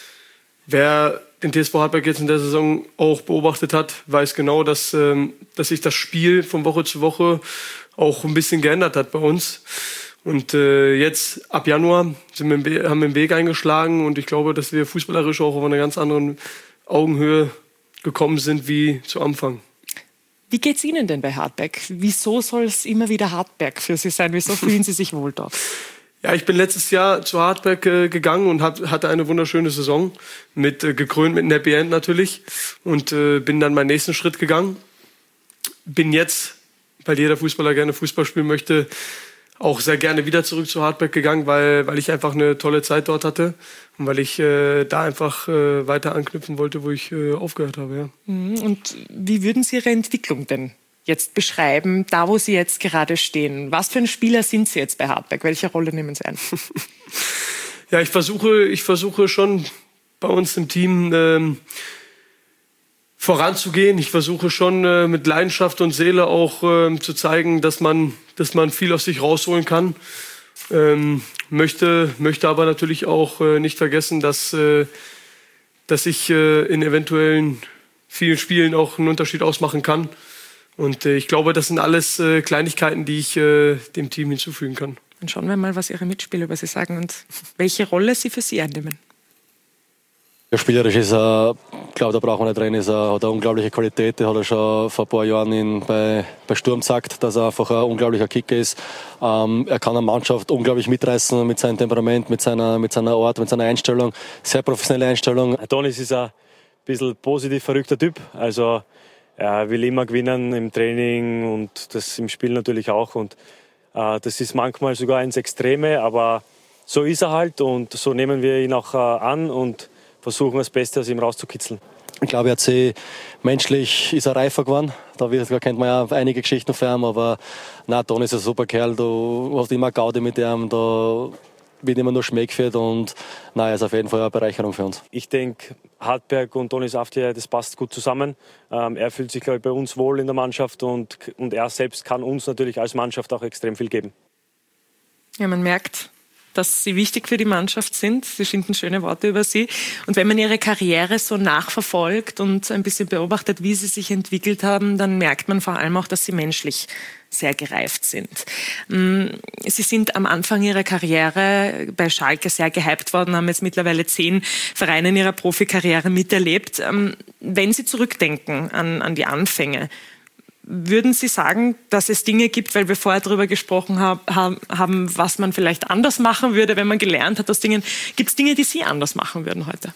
Wer den T S V Hartberg jetzt in der Saison auch beobachtet hat, weiß genau, dass, ähm, dass sich das Spiel von Woche zu Woche auch ein bisschen geändert hat bei uns. Und äh, jetzt ab Januar sind wir im, haben wir einen Weg eingeschlagen und ich glaube, dass wir fußballerisch auch auf einer ganz anderen Augenhöhe gekommen sind wie zu Anfang. Wie geht's Ihnen denn bei Hartberg? Wieso soll es immer wieder Hartberg für Sie sein? Wieso fühlen Sie sich wohl dort? Ja, ich bin letztes Jahr zu Hartberg äh, gegangen und hab, hatte eine wunderschöne Saison, mit, äh, gekrönt mit einem Happy End natürlich, und äh, bin dann meinen nächsten Schritt gegangen. Bin jetzt, weil jeder Fußballer gerne Fußball spielen möchte, auch sehr gerne wieder zurück zu Hartberg gegangen, weil, weil ich einfach eine tolle Zeit dort hatte und weil ich äh, da einfach äh, weiter anknüpfen wollte, wo ich äh, aufgehört habe. Ja. Und wie würden Sie Ihre Entwicklung denn jetzt beschreiben, da wo Sie jetzt gerade stehen? Was für ein Spieler sind Sie jetzt bei Hartberg? Welche Rolle nehmen Sie ein? Ja, ich versuche, ich versuche schon bei uns im Team ähm, voranzugehen. Ich versuche schon äh, mit Leidenschaft und Seele auch äh, zu zeigen, dass man, dass man viel aus sich rausholen kann. Ähm, möchte, möchte aber natürlich auch äh, nicht vergessen, dass, äh, dass ich äh, in eventuellen vielen Spielen auch einen Unterschied ausmachen kann. Und äh, ich glaube, das sind alles äh, Kleinigkeiten, die ich äh, dem Team hinzufügen kann. Dann schauen wir mal, was Ihre Mitspieler über Sie sagen und welche Rolle Sie für Sie einnehmen. Ja, spielerisch ist er, ich glaube, da brauchen wir nicht reden, ist er, hat eine unglaubliche Qualität. Der hat er schon vor ein paar Jahren in, bei, bei Sturm gesagt, dass er einfach ein unglaublicher Kicker ist. Ähm, er kann eine Mannschaft unglaublich mitreißen mit seinem Temperament, mit seiner, mit seiner Art, mit seiner Einstellung. Sehr professionelle Einstellung. Adonis ist ein bisschen positiv verrückter Typ. Also er will immer gewinnen im Training und das im Spiel natürlich auch. Und äh, das ist manchmal sogar ins Extreme, aber so ist er halt und so nehmen wir ihn auch äh, an und versuchen das Beste aus ihm rauszukitzeln. Ich glaube, er hat sich menschlich ist er reifer geworden. Da, da kennt man ja einige Geschichten von ihm, aber na, Don ist ein super Kerl. Du hast immer Gaudi mit ihm, da wird immer nur Schmäh geführt und na, er ist auf jeden Fall eine Bereicherung für uns. Ich denke, Hartberg und Donis Afti, das passt gut zusammen. Ähm, er fühlt sich, glaube ich, bei uns wohl in der Mannschaft und, und er selbst kann uns natürlich als Mannschaft auch extrem viel geben. Ja, man merkt, dass Sie wichtig für die Mannschaft sind. Sie schinden schöne Worte über Sie. Und wenn man Ihre Karriere so nachverfolgt und ein bisschen beobachtet, wie Sie sich entwickelt haben, dann merkt man vor allem auch, dass Sie menschlich sehr gereift sind. Sie sind am Anfang Ihrer Karriere bei Schalke sehr gehypt worden, haben jetzt mittlerweile zehn Vereine in Ihrer Profikarriere miterlebt. Wenn Sie zurückdenken an, an die Anfänge, würden Sie sagen, dass es Dinge gibt, weil wir vorher darüber gesprochen hab, haben, was man vielleicht anders machen würde, wenn man gelernt hat aus Dingen. Gibt es Dinge, die Sie anders machen würden heute?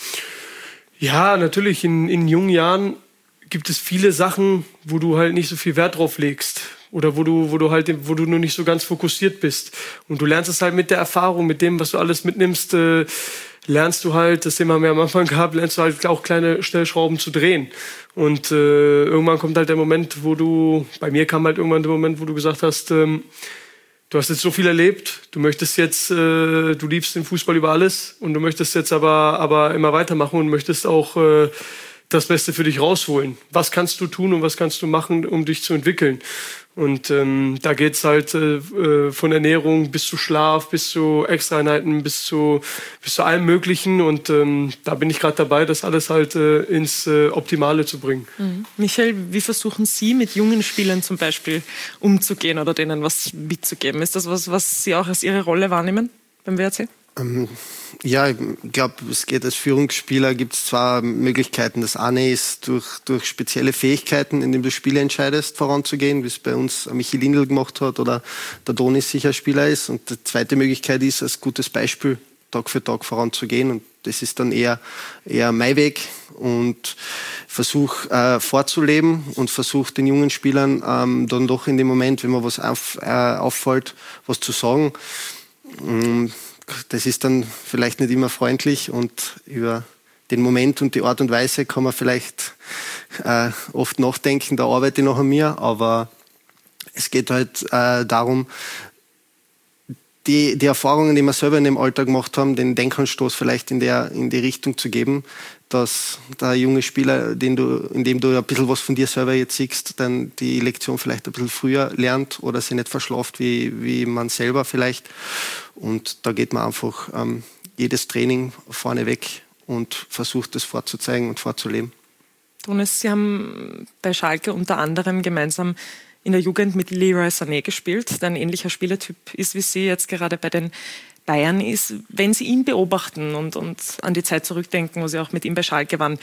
Ja, natürlich. In, in jungen Jahren gibt es viele Sachen, wo du halt nicht so viel Wert drauf legst. Oder wo du, wo du halt, wo du nur nicht so ganz fokussiert bist. Und du lernst es halt mit der Erfahrung, mit dem, was du alles mitnimmst, äh, lernst du halt, das Thema haben wir am Anfang gehabt, lernst du halt auch kleine Stellschrauben zu drehen. Und äh, irgendwann kommt halt der Moment, wo du, bei mir kam halt irgendwann der Moment, wo du gesagt hast, ähm, du hast jetzt so viel erlebt, du möchtest jetzt, äh, du liebst den Fußball über alles und du möchtest jetzt aber, aber immer weitermachen und möchtest auch äh, das Beste für dich rausholen. Was kannst du tun und was kannst du machen, um dich zu entwickeln? Und ähm, da geht's halt äh, von Ernährung bis zu Schlaf, bis zu Extraeinheiten, bis zu, bis zu allem Möglichen. Und ähm, da bin ich gerade dabei, das alles halt äh, ins äh, Optimale zu bringen. Mhm. Michael, wie versuchen Sie mit jungen Spielern zum Beispiel umzugehen oder denen was mitzugeben? Ist das was, was Sie auch als Ihre Rolle wahrnehmen beim W R C? Ähm, ja, ich glaube, es geht als Führungsspieler, gibt es zwei Möglichkeiten. Das eine ist, durch, durch spezielle Fähigkeiten, indem du Spiele entscheidest, voranzugehen, wie es bei uns Michi Lindl gemacht hat oder der Donis sicher Spieler ist. Und die zweite Möglichkeit ist, als gutes Beispiel Tag für Tag voranzugehen. Und das ist dann eher, eher mein Weg und versuche äh, vorzuleben und versuche den jungen Spielern ähm, dann doch in dem Moment, wenn mir was auf, äh, auffällt, was zu sagen. Ähm, Das ist dann vielleicht nicht immer freundlich und über den Moment und die Art und Weise kann man vielleicht äh, oft nachdenken, da arbeite ich noch an mir, aber es geht halt äh, darum, die, die Erfahrungen, die wir selber in dem Alltag gemacht haben, den Denkanstoß vielleicht in, der, in die Richtung zu geben, dass der junge Spieler, den du, in dem du ein bisschen was von dir selber jetzt siehst, dann die Lektion vielleicht ein bisschen früher lernt oder sie nicht verschlaft wie, wie man selber vielleicht. Und da geht man einfach ähm, jedes Training vorne weg und versucht, das vorzuzeigen und vorzuleben. Donis, Sie haben bei Schalke unter anderem gemeinsam in der Jugend mit Leroy Sané gespielt, der ein ähnlicher Spielertyp ist, wie Sie jetzt gerade bei den Bayern ist. Wenn Sie ihn beobachten und, und an die Zeit zurückdenken, wo Sie auch mit ihm bei Schalke waren,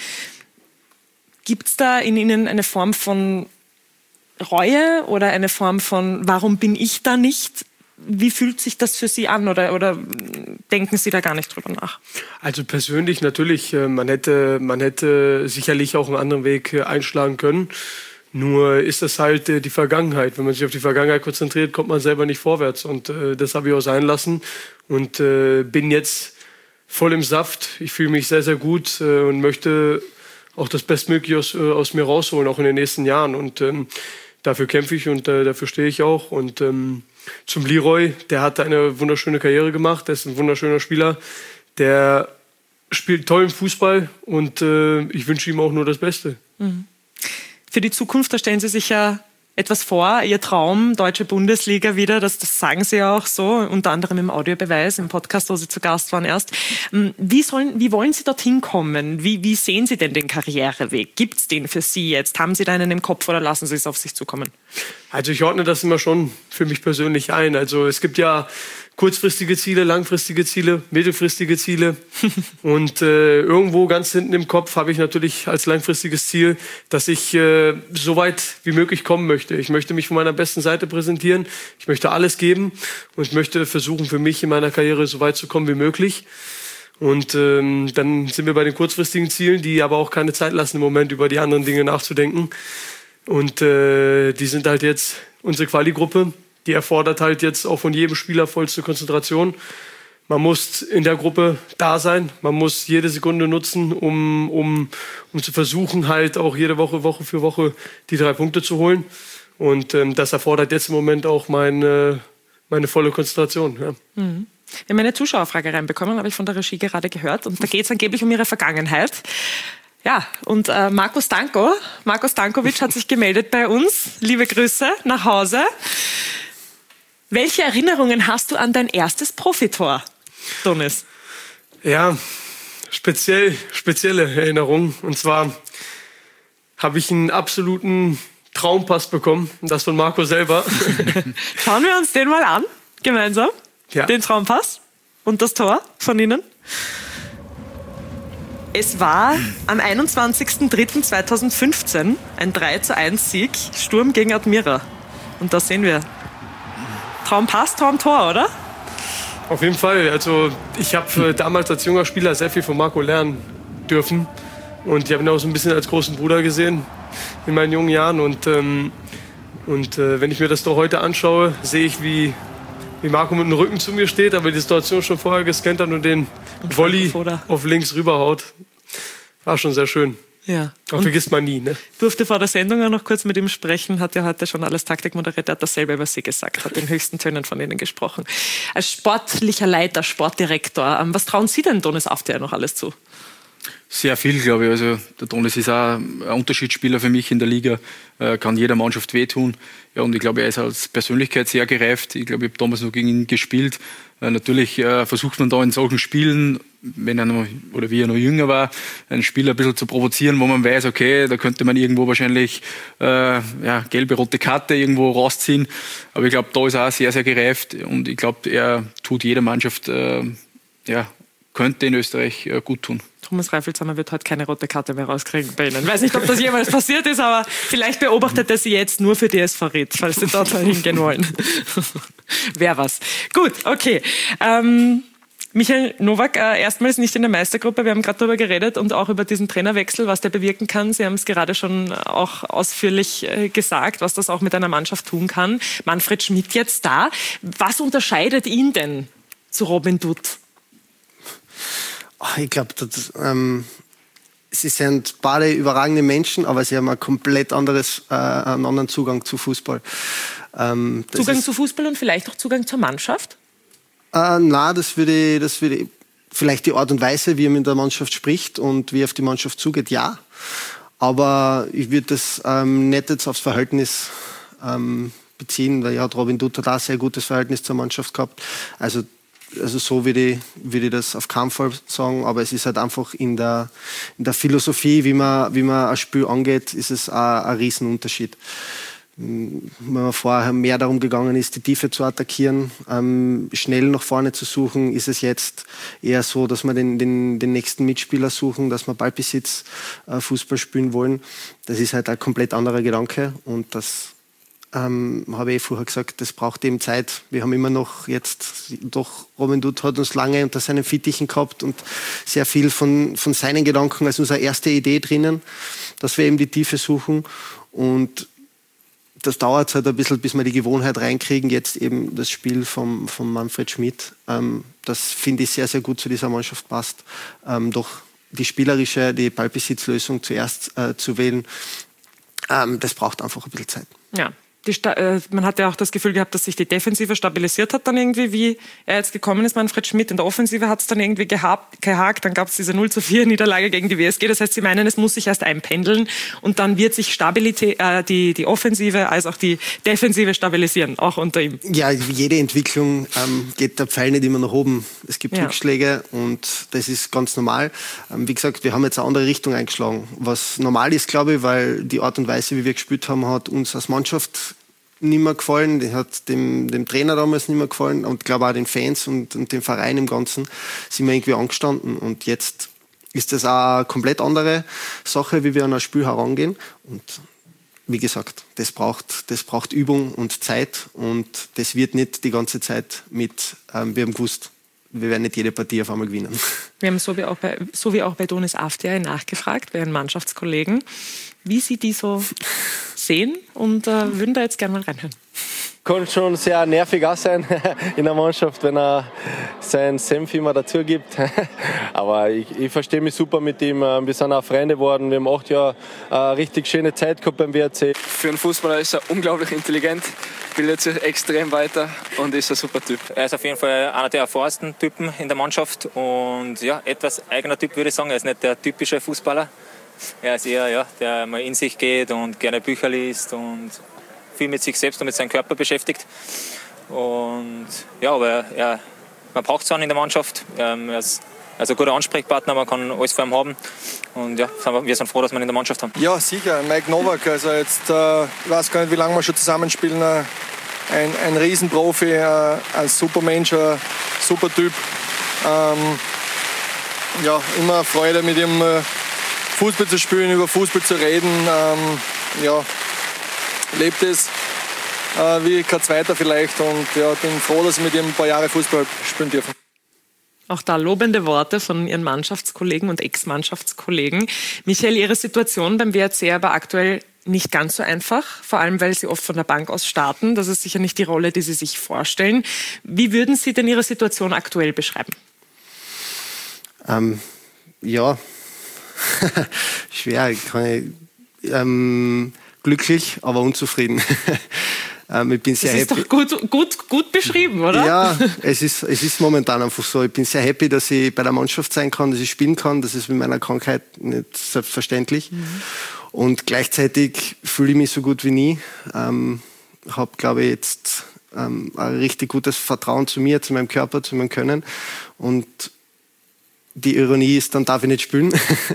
gibt es da in Ihnen eine Form von Reue oder eine Form von, warum bin ich da nicht? Wie fühlt sich das für Sie an oder, oder denken Sie da gar nicht drüber nach? Also persönlich natürlich, man hätte, man hätte sicherlich auch einen anderen Weg einschlagen können. Nur ist das halt die Vergangenheit. Wenn man sich auf die Vergangenheit konzentriert, kommt man selber nicht vorwärts. Und äh, das habe ich auch sein lassen und äh, bin jetzt voll im Saft. Ich fühle mich sehr, sehr gut äh, und möchte auch das Bestmögliche aus, äh, aus mir rausholen, auch in den nächsten Jahren. Und ähm, dafür kämpfe ich und äh, dafür stehe ich auch. Und ähm, zum Leroy, der hat eine wunderschöne Karriere gemacht. Der ist ein wunderschöner Spieler, der spielt tollen Fußball und äh, ich wünsche ihm auch nur das Beste. Mhm. Für die Zukunft, da stellen Sie sich ja etwas vor, Ihr Traum, deutsche Bundesliga wieder, das, das sagen Sie ja auch so, unter anderem im Audiobeweis, im Podcast, wo Sie zu Gast waren erst. Wie, sollen, wie wollen Sie dorthin kommen? Wie, wie sehen Sie denn den Karriereweg? Gibt es den für Sie jetzt? Haben Sie da einen im Kopf oder lassen Sie es auf sich zukommen? Also ich ordne das immer schon für mich persönlich ein. Also es gibt ja kurzfristige Ziele, langfristige Ziele, mittelfristige Ziele. Und äh, irgendwo ganz hinten im Kopf habe ich natürlich als langfristiges Ziel, dass ich äh, so weit wie möglich kommen möchte. Ich möchte mich von meiner besten Seite präsentieren. Ich möchte alles geben und ich möchte versuchen, für mich in meiner Karriere so weit zu kommen wie möglich. Und ähm, dann sind wir bei den kurzfristigen Zielen, die aber auch keine Zeit lassen, im Moment über die anderen Dinge nachzudenken. Und äh, die sind halt jetzt unsere Quali-Gruppe. Die erfordert halt jetzt auch von jedem Spieler vollste Konzentration. Man muss in der Gruppe da sein. Man muss jede Sekunde nutzen, um, um, um zu versuchen, halt auch jede Woche, Woche für Woche die drei Punkte zu holen. Und ähm, das erfordert jetzt im Moment auch meine, meine volle Konzentration. Ja. Mhm. Wir haben eine Zuschauerfrage reinbekommen, habe ich von der Regie gerade gehört. Und da geht es angeblich um Ihre Vergangenheit. Ja, und äh, Marko Stanko, Marko Stankovic hat sich gemeldet bei uns. Liebe Grüße nach Hause. Welche Erinnerungen hast du an dein erstes Profitor, Donis? Ja, speziell, spezielle Erinnerungen. Und zwar habe ich einen absoluten Traumpass bekommen. Das von Marco selber. Schauen wir uns den mal an, gemeinsam. Ja. Den Traumpass und das Tor von Ihnen. Es war am einundzwanzigsten dritten zweitausendfünfzehn ein drei zu eins Sieg, Sturm gegen Admira. Und da sehen wir. Traumpass, Traumtor, oder? Auf jeden Fall. Also ich habe damals als junger Spieler sehr viel von Marco lernen dürfen. Und ich habe ihn auch so ein bisschen als großen Bruder gesehen in meinen jungen Jahren. Und, ähm, und äh, wenn ich mir das doch heute anschaue, sehe ich, wie, wie Marco mit dem Rücken zu mir steht, aber die Situation schon vorher gescannt hat und den und Volley auf links rüberhaut. War schon sehr schön. Ja. Aber vergisst man nie, ne? Durfte vor der Sendung auch noch kurz mit ihm sprechen, hat ja heute schon alles Taktik moderiert, er hat dasselbe über Sie gesagt, hat in höchsten Tönen von Ihnen gesprochen. Als sportlicher Leiter, Sportdirektor, was trauen Sie denn Donis Aufteher noch alles zu? Sehr viel, glaube ich. Also der Donis ist auch ein Unterschiedsspieler für mich in der Liga, äh, kann jeder Mannschaft wehtun. Ja, und ich glaube, er ist als Persönlichkeit sehr gereift. Ich glaube, ich habe damals noch gegen ihn gespielt. Äh, natürlich äh, versucht man da in solchen Spielen, wenn er noch, oder wie er noch jünger war, einen Spieler ein bisschen zu provozieren, wo man weiß, okay, da könnte man irgendwo wahrscheinlich äh, ja, gelbe, rote Karte irgendwo rausziehen. Aber ich glaube, da ist er auch sehr, sehr gereift und ich glaube, er tut jeder Mannschaft, äh, ja, könnte in Österreich äh, gut tun. Thomas Reifelshammer wird heute keine rote Karte mehr rauskriegen bei Ihnen. Ich weiß nicht, ob das jemals passiert ist, aber vielleicht beobachtet er Sie jetzt nur für D S V Ried, falls Sie dort mal hingehen wollen. Wäre was. Gut, okay. Ähm, Michael Nowak, äh, erstmals nicht in der Meistergruppe. Wir haben gerade darüber geredet und auch über diesen Trainerwechsel, was der bewirken kann. Sie haben es gerade schon auch ausführlich äh, gesagt, was das auch mit einer Mannschaft tun kann. Manfred Schmidt jetzt da. Was unterscheidet ihn denn zu Robin Dutt? Ich glaube, ähm, sie sind beide überragende Menschen, aber sie haben ein komplett anderes, äh, einen anderen Zugang zu Fußball. Ähm, Zugang ist, zu Fußball und vielleicht auch Zugang zur Mannschaft? Äh, nein, das würde, das würde vielleicht die Art und Weise, wie er mit der Mannschaft spricht und wie er auf die Mannschaft zugeht, ja. Aber ich würde das ähm, nicht jetzt aufs Verhältnis ähm, beziehen, weil ja, Robin Dutt hat auch ein sehr gutes Verhältnis zur Mannschaft gehabt. Also Also so würde ich, würde ich das auf keinen Fall sagen, aber es ist halt einfach in der, in der Philosophie, wie man, wie man ein Spiel angeht, ist es ein, ein Riesenunterschied. Wenn man vorher mehr darum gegangen ist, die Tiefe zu attackieren, ähm, schnell nach vorne zu suchen, ist es jetzt eher so, dass wir den, den, den nächsten Mitspieler suchen, dass wir Ballbesitz, äh, Fußball spielen wollen. Das ist halt ein komplett anderer Gedanke und das Ähm, habe ich vorher gesagt, das braucht eben Zeit. Wir haben immer noch jetzt, doch Robin Dutt hat uns lange unter seinen Fittichen gehabt und sehr viel von, von seinen Gedanken als unsere erste Idee drinnen, dass wir eben die Tiefe suchen und das dauert halt ein bisschen, bis wir die Gewohnheit reinkriegen. Jetzt eben das Spiel vom, vom Manfred Schmidt, ähm, das finde ich sehr, sehr gut zu dieser Mannschaft passt. Ähm, doch die spielerische, die Ballbesitzlösung zuerst äh, zu wählen, ähm, das braucht einfach ein bisschen Zeit. Ja. Die, äh, man hat ja auch das Gefühl gehabt, dass sich die Defensive stabilisiert hat dann irgendwie, wie er jetzt gekommen ist, Manfred Schmidt. In der Offensive hat es dann irgendwie gehabt, gehakt. Dann gab es diese null zu vier Niederlage gegen die W S G. Das heißt, Sie meinen, es muss sich erst einpendeln und dann wird sich Stabilität, äh, die, die Offensive als auch die Defensive stabilisieren, auch unter ihm. Ja, jede Entwicklung ähm, geht der Pfeil nicht immer nach oben. Es gibt ja. Rückschläge und das ist ganz normal. Ähm, wie gesagt, wir haben jetzt eine andere Richtung eingeschlagen. Was normal ist, glaube ich, weil die Art und Weise, wie wir gespielt haben, hat uns als Mannschaft nicht mehr gefallen, die hat dem, dem Trainer damals nicht mehr gefallen und glaube auch den Fans und, und dem Verein im Ganzen sind wir irgendwie angestanden und jetzt ist das auch eine komplett andere Sache, wie wir an ein Spiel herangehen und wie gesagt, das braucht, das braucht Übung und Zeit und das wird nicht die ganze Zeit mit, ähm, wir haben gewusst, wir werden nicht jede Partie auf einmal gewinnen. Wir haben so wie auch bei, so wie auch bei Donis Afdiay nachgefragt, bei Ihren Mannschaftskollegen, wie Sie die so sehen und äh, würden da jetzt gerne mal reinhören. Kann schon sehr nervig auch sein in der Mannschaft, wenn er seinen Senf immer dazu gibt. Aber ich, ich verstehe mich super mit ihm. Wir sind auch Freunde geworden. Wir haben acht Jahre eine richtig schöne Zeit gehabt beim W R C. Für einen Fußballer ist er unglaublich intelligent, bildet sich extrem weiter und ist ein super Typ. Er ist auf jeden Fall einer der erfahrensten Typen in der Mannschaft und ja, etwas eigener Typ, würde ich sagen. Er ist nicht der typische Fußballer. Er ist eher, ja, der mal in sich geht und gerne Bücher liest und viel mit sich selbst und mit seinem Körper beschäftigt. Und ja, aber er, man braucht es auch in der Mannschaft. Er ist also ein guter Ansprechpartner, man kann alles vor ihm haben. Und ja, wir sind froh, dass wir ihn in der Mannschaft haben. Ja, sicher. Mike Nowak, also jetzt, äh, ich weiß gar nicht, wie lange wir schon zusammenspielen. Ein, ein Riesenprofi, äh, ein super Mensch, ein super Typ. Ähm, ja, immer eine Freude, mit ihm äh, Fußball zu spielen, über Fußball zu reden. Ähm, ja, lebt es äh, wie kein Zweiter vielleicht und ja, bin froh, dass ich mit ihm ein paar Jahre Fußball spielen dürfen. Auch da lobende Worte von Ihren Mannschaftskollegen und Ex-Mannschaftskollegen. Michael, Ihre Situation beim W R C aber aktuell nicht ganz so einfach, vor allem weil Sie oft von der Bank aus starten. Das ist sicher nicht die Rolle, die Sie sich vorstellen. Wie würden Sie denn Ihre Situation aktuell beschreiben? Ähm, ja, schwer. Kann ich, ähm, glücklich, aber unzufrieden. ähm, ich bin sehr das ist happy. Doch gut, gut, gut beschrieben, oder? Ja, es ist, es ist momentan einfach so. Ich bin sehr happy, dass ich bei der Mannschaft sein kann, dass ich spielen kann. Das ist mit meiner Krankheit nicht selbstverständlich. Mhm. Und gleichzeitig fühle ich mich so gut wie nie. Ähm, habe, glaube ich, jetzt ähm, ein richtig gutes Vertrauen zu mir, zu meinem Körper, zu meinem Können. Und die Ironie ist, dann darf ich nicht spielen.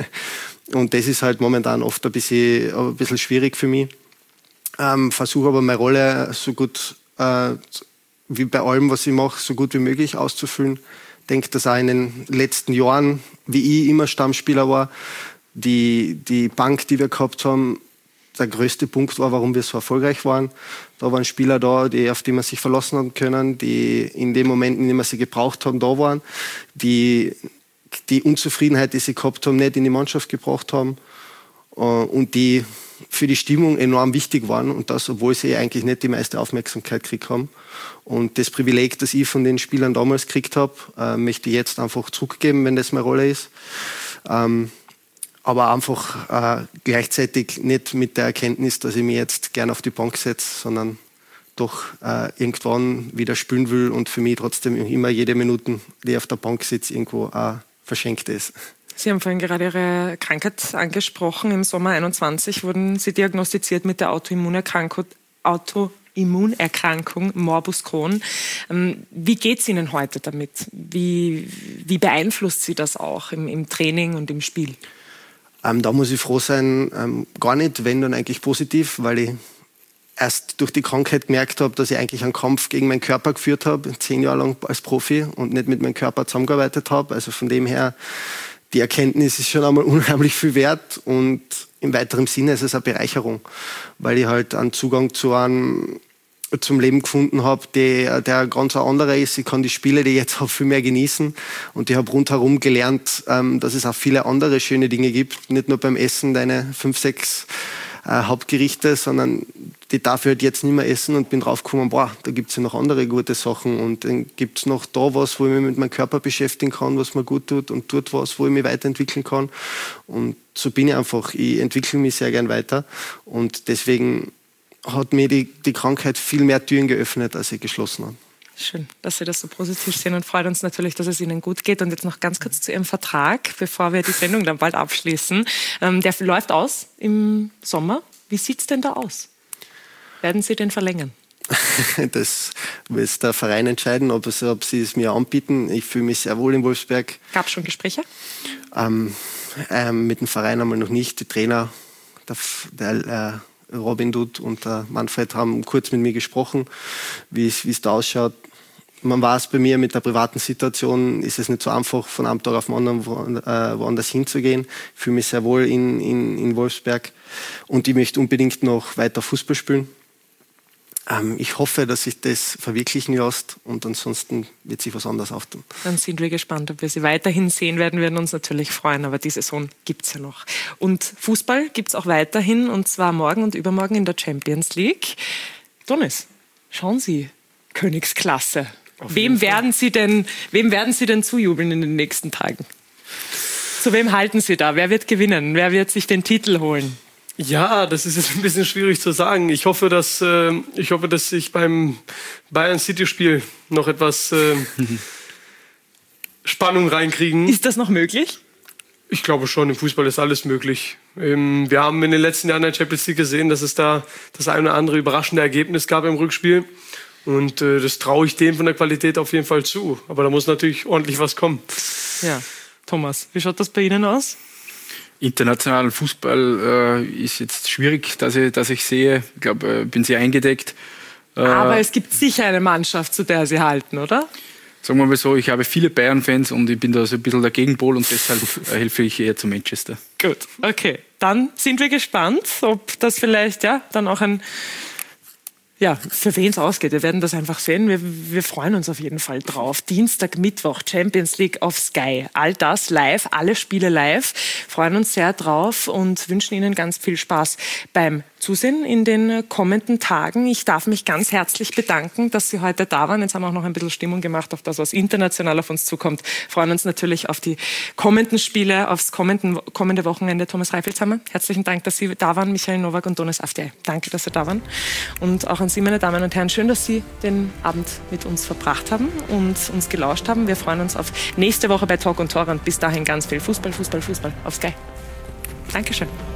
Und das ist halt momentan oft ein bisschen, ein bisschen schwierig für mich. Ähm, versuche aber meine Rolle so gut, äh, wie bei allem, was ich mache, so gut wie möglich auszufüllen. Ich denke, dass auch in den letzten Jahren, wie ich immer Stammspieler war, die, die Bank, die wir gehabt haben, der größte Punkt war, warum wir so erfolgreich waren. Da waren Spieler da, die, auf die man sich verlassen haben können, die in den Momenten, in denen wir sie gebraucht haben, da waren, die die Unzufriedenheit, die sie gehabt haben, nicht in die Mannschaft gebracht haben und die für die Stimmung enorm wichtig waren und das, obwohl sie eigentlich nicht die meiste Aufmerksamkeit gekriegt haben. Und das Privileg, das ich von den Spielern damals gekriegt habe, äh, möchte ich jetzt einfach zurückgeben, wenn das meine Rolle ist. Ähm, aber einfach äh, gleichzeitig nicht mit der Erkenntnis, dass ich mich jetzt gerne auf die Bank setze, sondern doch äh, irgendwann wieder spielen will und für mich trotzdem immer jede Minute, die ich auf der Bank sitze, irgendwo auch verschenkt ist. Sie haben vorhin gerade Ihre Krankheit angesprochen. Im Sommer einundzwanzig wurden Sie diagnostiziert mit der Autoimmunerkrankung, Autoimmunerkrankung Morbus Crohn. Wie geht es Ihnen heute damit? Wie, wie beeinflusst Sie das auch im, im Training und im Spiel? Ähm, da muss ich froh sein, ähm, gar nicht, wenn dann eigentlich positiv, weil ich erst durch die Krankheit gemerkt habe, dass ich eigentlich einen Kampf gegen meinen Körper geführt habe, zehn Jahre lang als Profi und nicht mit meinem Körper zusammengearbeitet habe. Also von dem her, die Erkenntnis ist schon einmal unheimlich viel wert und im weiteren Sinne ist es eine Bereicherung, weil ich halt einen Zugang zu einem, zum Leben gefunden habe, der, der ganz ein anderer ist. Ich kann die Spiele, die ich jetzt habe, viel mehr genießen und ich habe rundherum gelernt, dass es auch viele andere schöne Dinge gibt, nicht nur beim Essen deine fünf, sechs Äh, Hauptgerichte, sondern die darf ich halt jetzt nicht mehr essen und bin draufgekommen, boah, da gibt es ja noch andere gute Sachen und dann gibt es noch da was, wo ich mich mit meinem Körper beschäftigen kann, was mir gut tut und dort was, wo ich mich weiterentwickeln kann und so bin ich einfach, ich entwickle mich sehr gern weiter und deswegen hat mir die, die Krankheit viel mehr Türen geöffnet, als sie geschlossen hat. Schön, dass Sie das so positiv sehen und freut uns natürlich, dass es Ihnen gut geht. Und jetzt noch ganz kurz zu Ihrem Vertrag, bevor wir die Sendung dann bald abschließen. Ähm, der läuft aus im Sommer. Wie sieht es denn da aus? Werden Sie den verlängern? Das wird der Verein entscheiden, ob, es, ob sie es mir anbieten. Ich fühle mich sehr wohl in Wolfsberg. Gab es schon Gespräche? Ähm, ähm, mit dem Verein einmal noch nicht. Die Trainer, der, der äh, Robin Dutt und der Manfred haben kurz mit mir gesprochen, wie es da ausschaut. Man weiß, bei mir mit der privaten Situation ist es nicht so einfach, von einem Tag auf den anderen wo, äh, woanders hinzugehen. Ich fühle mich sehr wohl in, in, in Wolfsberg und ich möchte unbedingt noch weiter Fußball spielen. Ähm, ich hoffe, dass sich das verwirklichen lässt und ansonsten wird sich was anderes auftun. Dann sind wir gespannt, ob wir Sie weiterhin sehen werden. Wir werden uns natürlich freuen, aber die Saison gibt es ja noch. Und Fußball gibt es auch weiterhin und zwar morgen und übermorgen in der Champions League. Donis, schauen Sie, Königsklasse. Wem werden Sie denn, wem werden Sie denn zujubeln in den nächsten Tagen? Zu wem halten Sie da? Wer wird gewinnen? Wer wird sich den Titel holen? Ja, das ist jetzt ein bisschen schwierig zu sagen. Ich hoffe, dass, äh, ich hoffe, dass ich beim Bayern-City-Spiel noch etwas äh, Spannung reinkriegen. Ist das noch möglich? Ich glaube schon, im Fußball ist alles möglich. Ähm, wir haben in den letzten Jahren in der Champions League gesehen, dass es da das eine oder andere überraschende Ergebnis gab im Rückspiel. Und äh, das traue ich dem von der Qualität auf jeden Fall zu. Aber da muss natürlich ordentlich was kommen. Ja, Thomas, wie schaut das bei Ihnen aus? Internationalen Fußball äh, ist jetzt schwierig, dass ich, dass ich sehe. Ich glaube, ich bin sehr eingedeckt. Äh, Aber es gibt sicher eine Mannschaft, zu der Sie halten, oder? Sagen wir mal so, ich habe viele Bayern-Fans und ich bin da so ein bisschen der Gegenpol und deshalb helfe ich eher zu Manchester. Gut, okay. Dann sind wir gespannt, ob das vielleicht ja dann auch ein... Ja, für wen es ausgeht, wir werden das einfach sehen. Wir, wir freuen uns auf jeden Fall drauf. Dienstag, Mittwoch, Champions League auf Sky. All das live, alle Spiele live. Freuen uns sehr drauf und wünschen Ihnen ganz viel Spaß beim Zusehen in den kommenden Tagen. Ich darf mich ganz herzlich bedanken, dass Sie heute da waren. Jetzt haben wir auch noch ein bisschen Stimmung gemacht auf das, was international auf uns zukommt. Freuen uns natürlich auf die kommenden Spiele, aufs kommenden, kommende Wochenende. Thomas Reifelshammer, herzlichen Dank, dass Sie da waren. Michael Nowak und Donis Afdij, danke, dass Sie da waren. Und auch an Sie, meine Damen und Herren, schön, dass Sie den Abend mit uns verbracht haben und uns gelauscht haben. Wir freuen uns auf nächste Woche bei Talk und Tor und bis dahin ganz viel Fußball, Fußball, Fußball auf Sky. Dankeschön.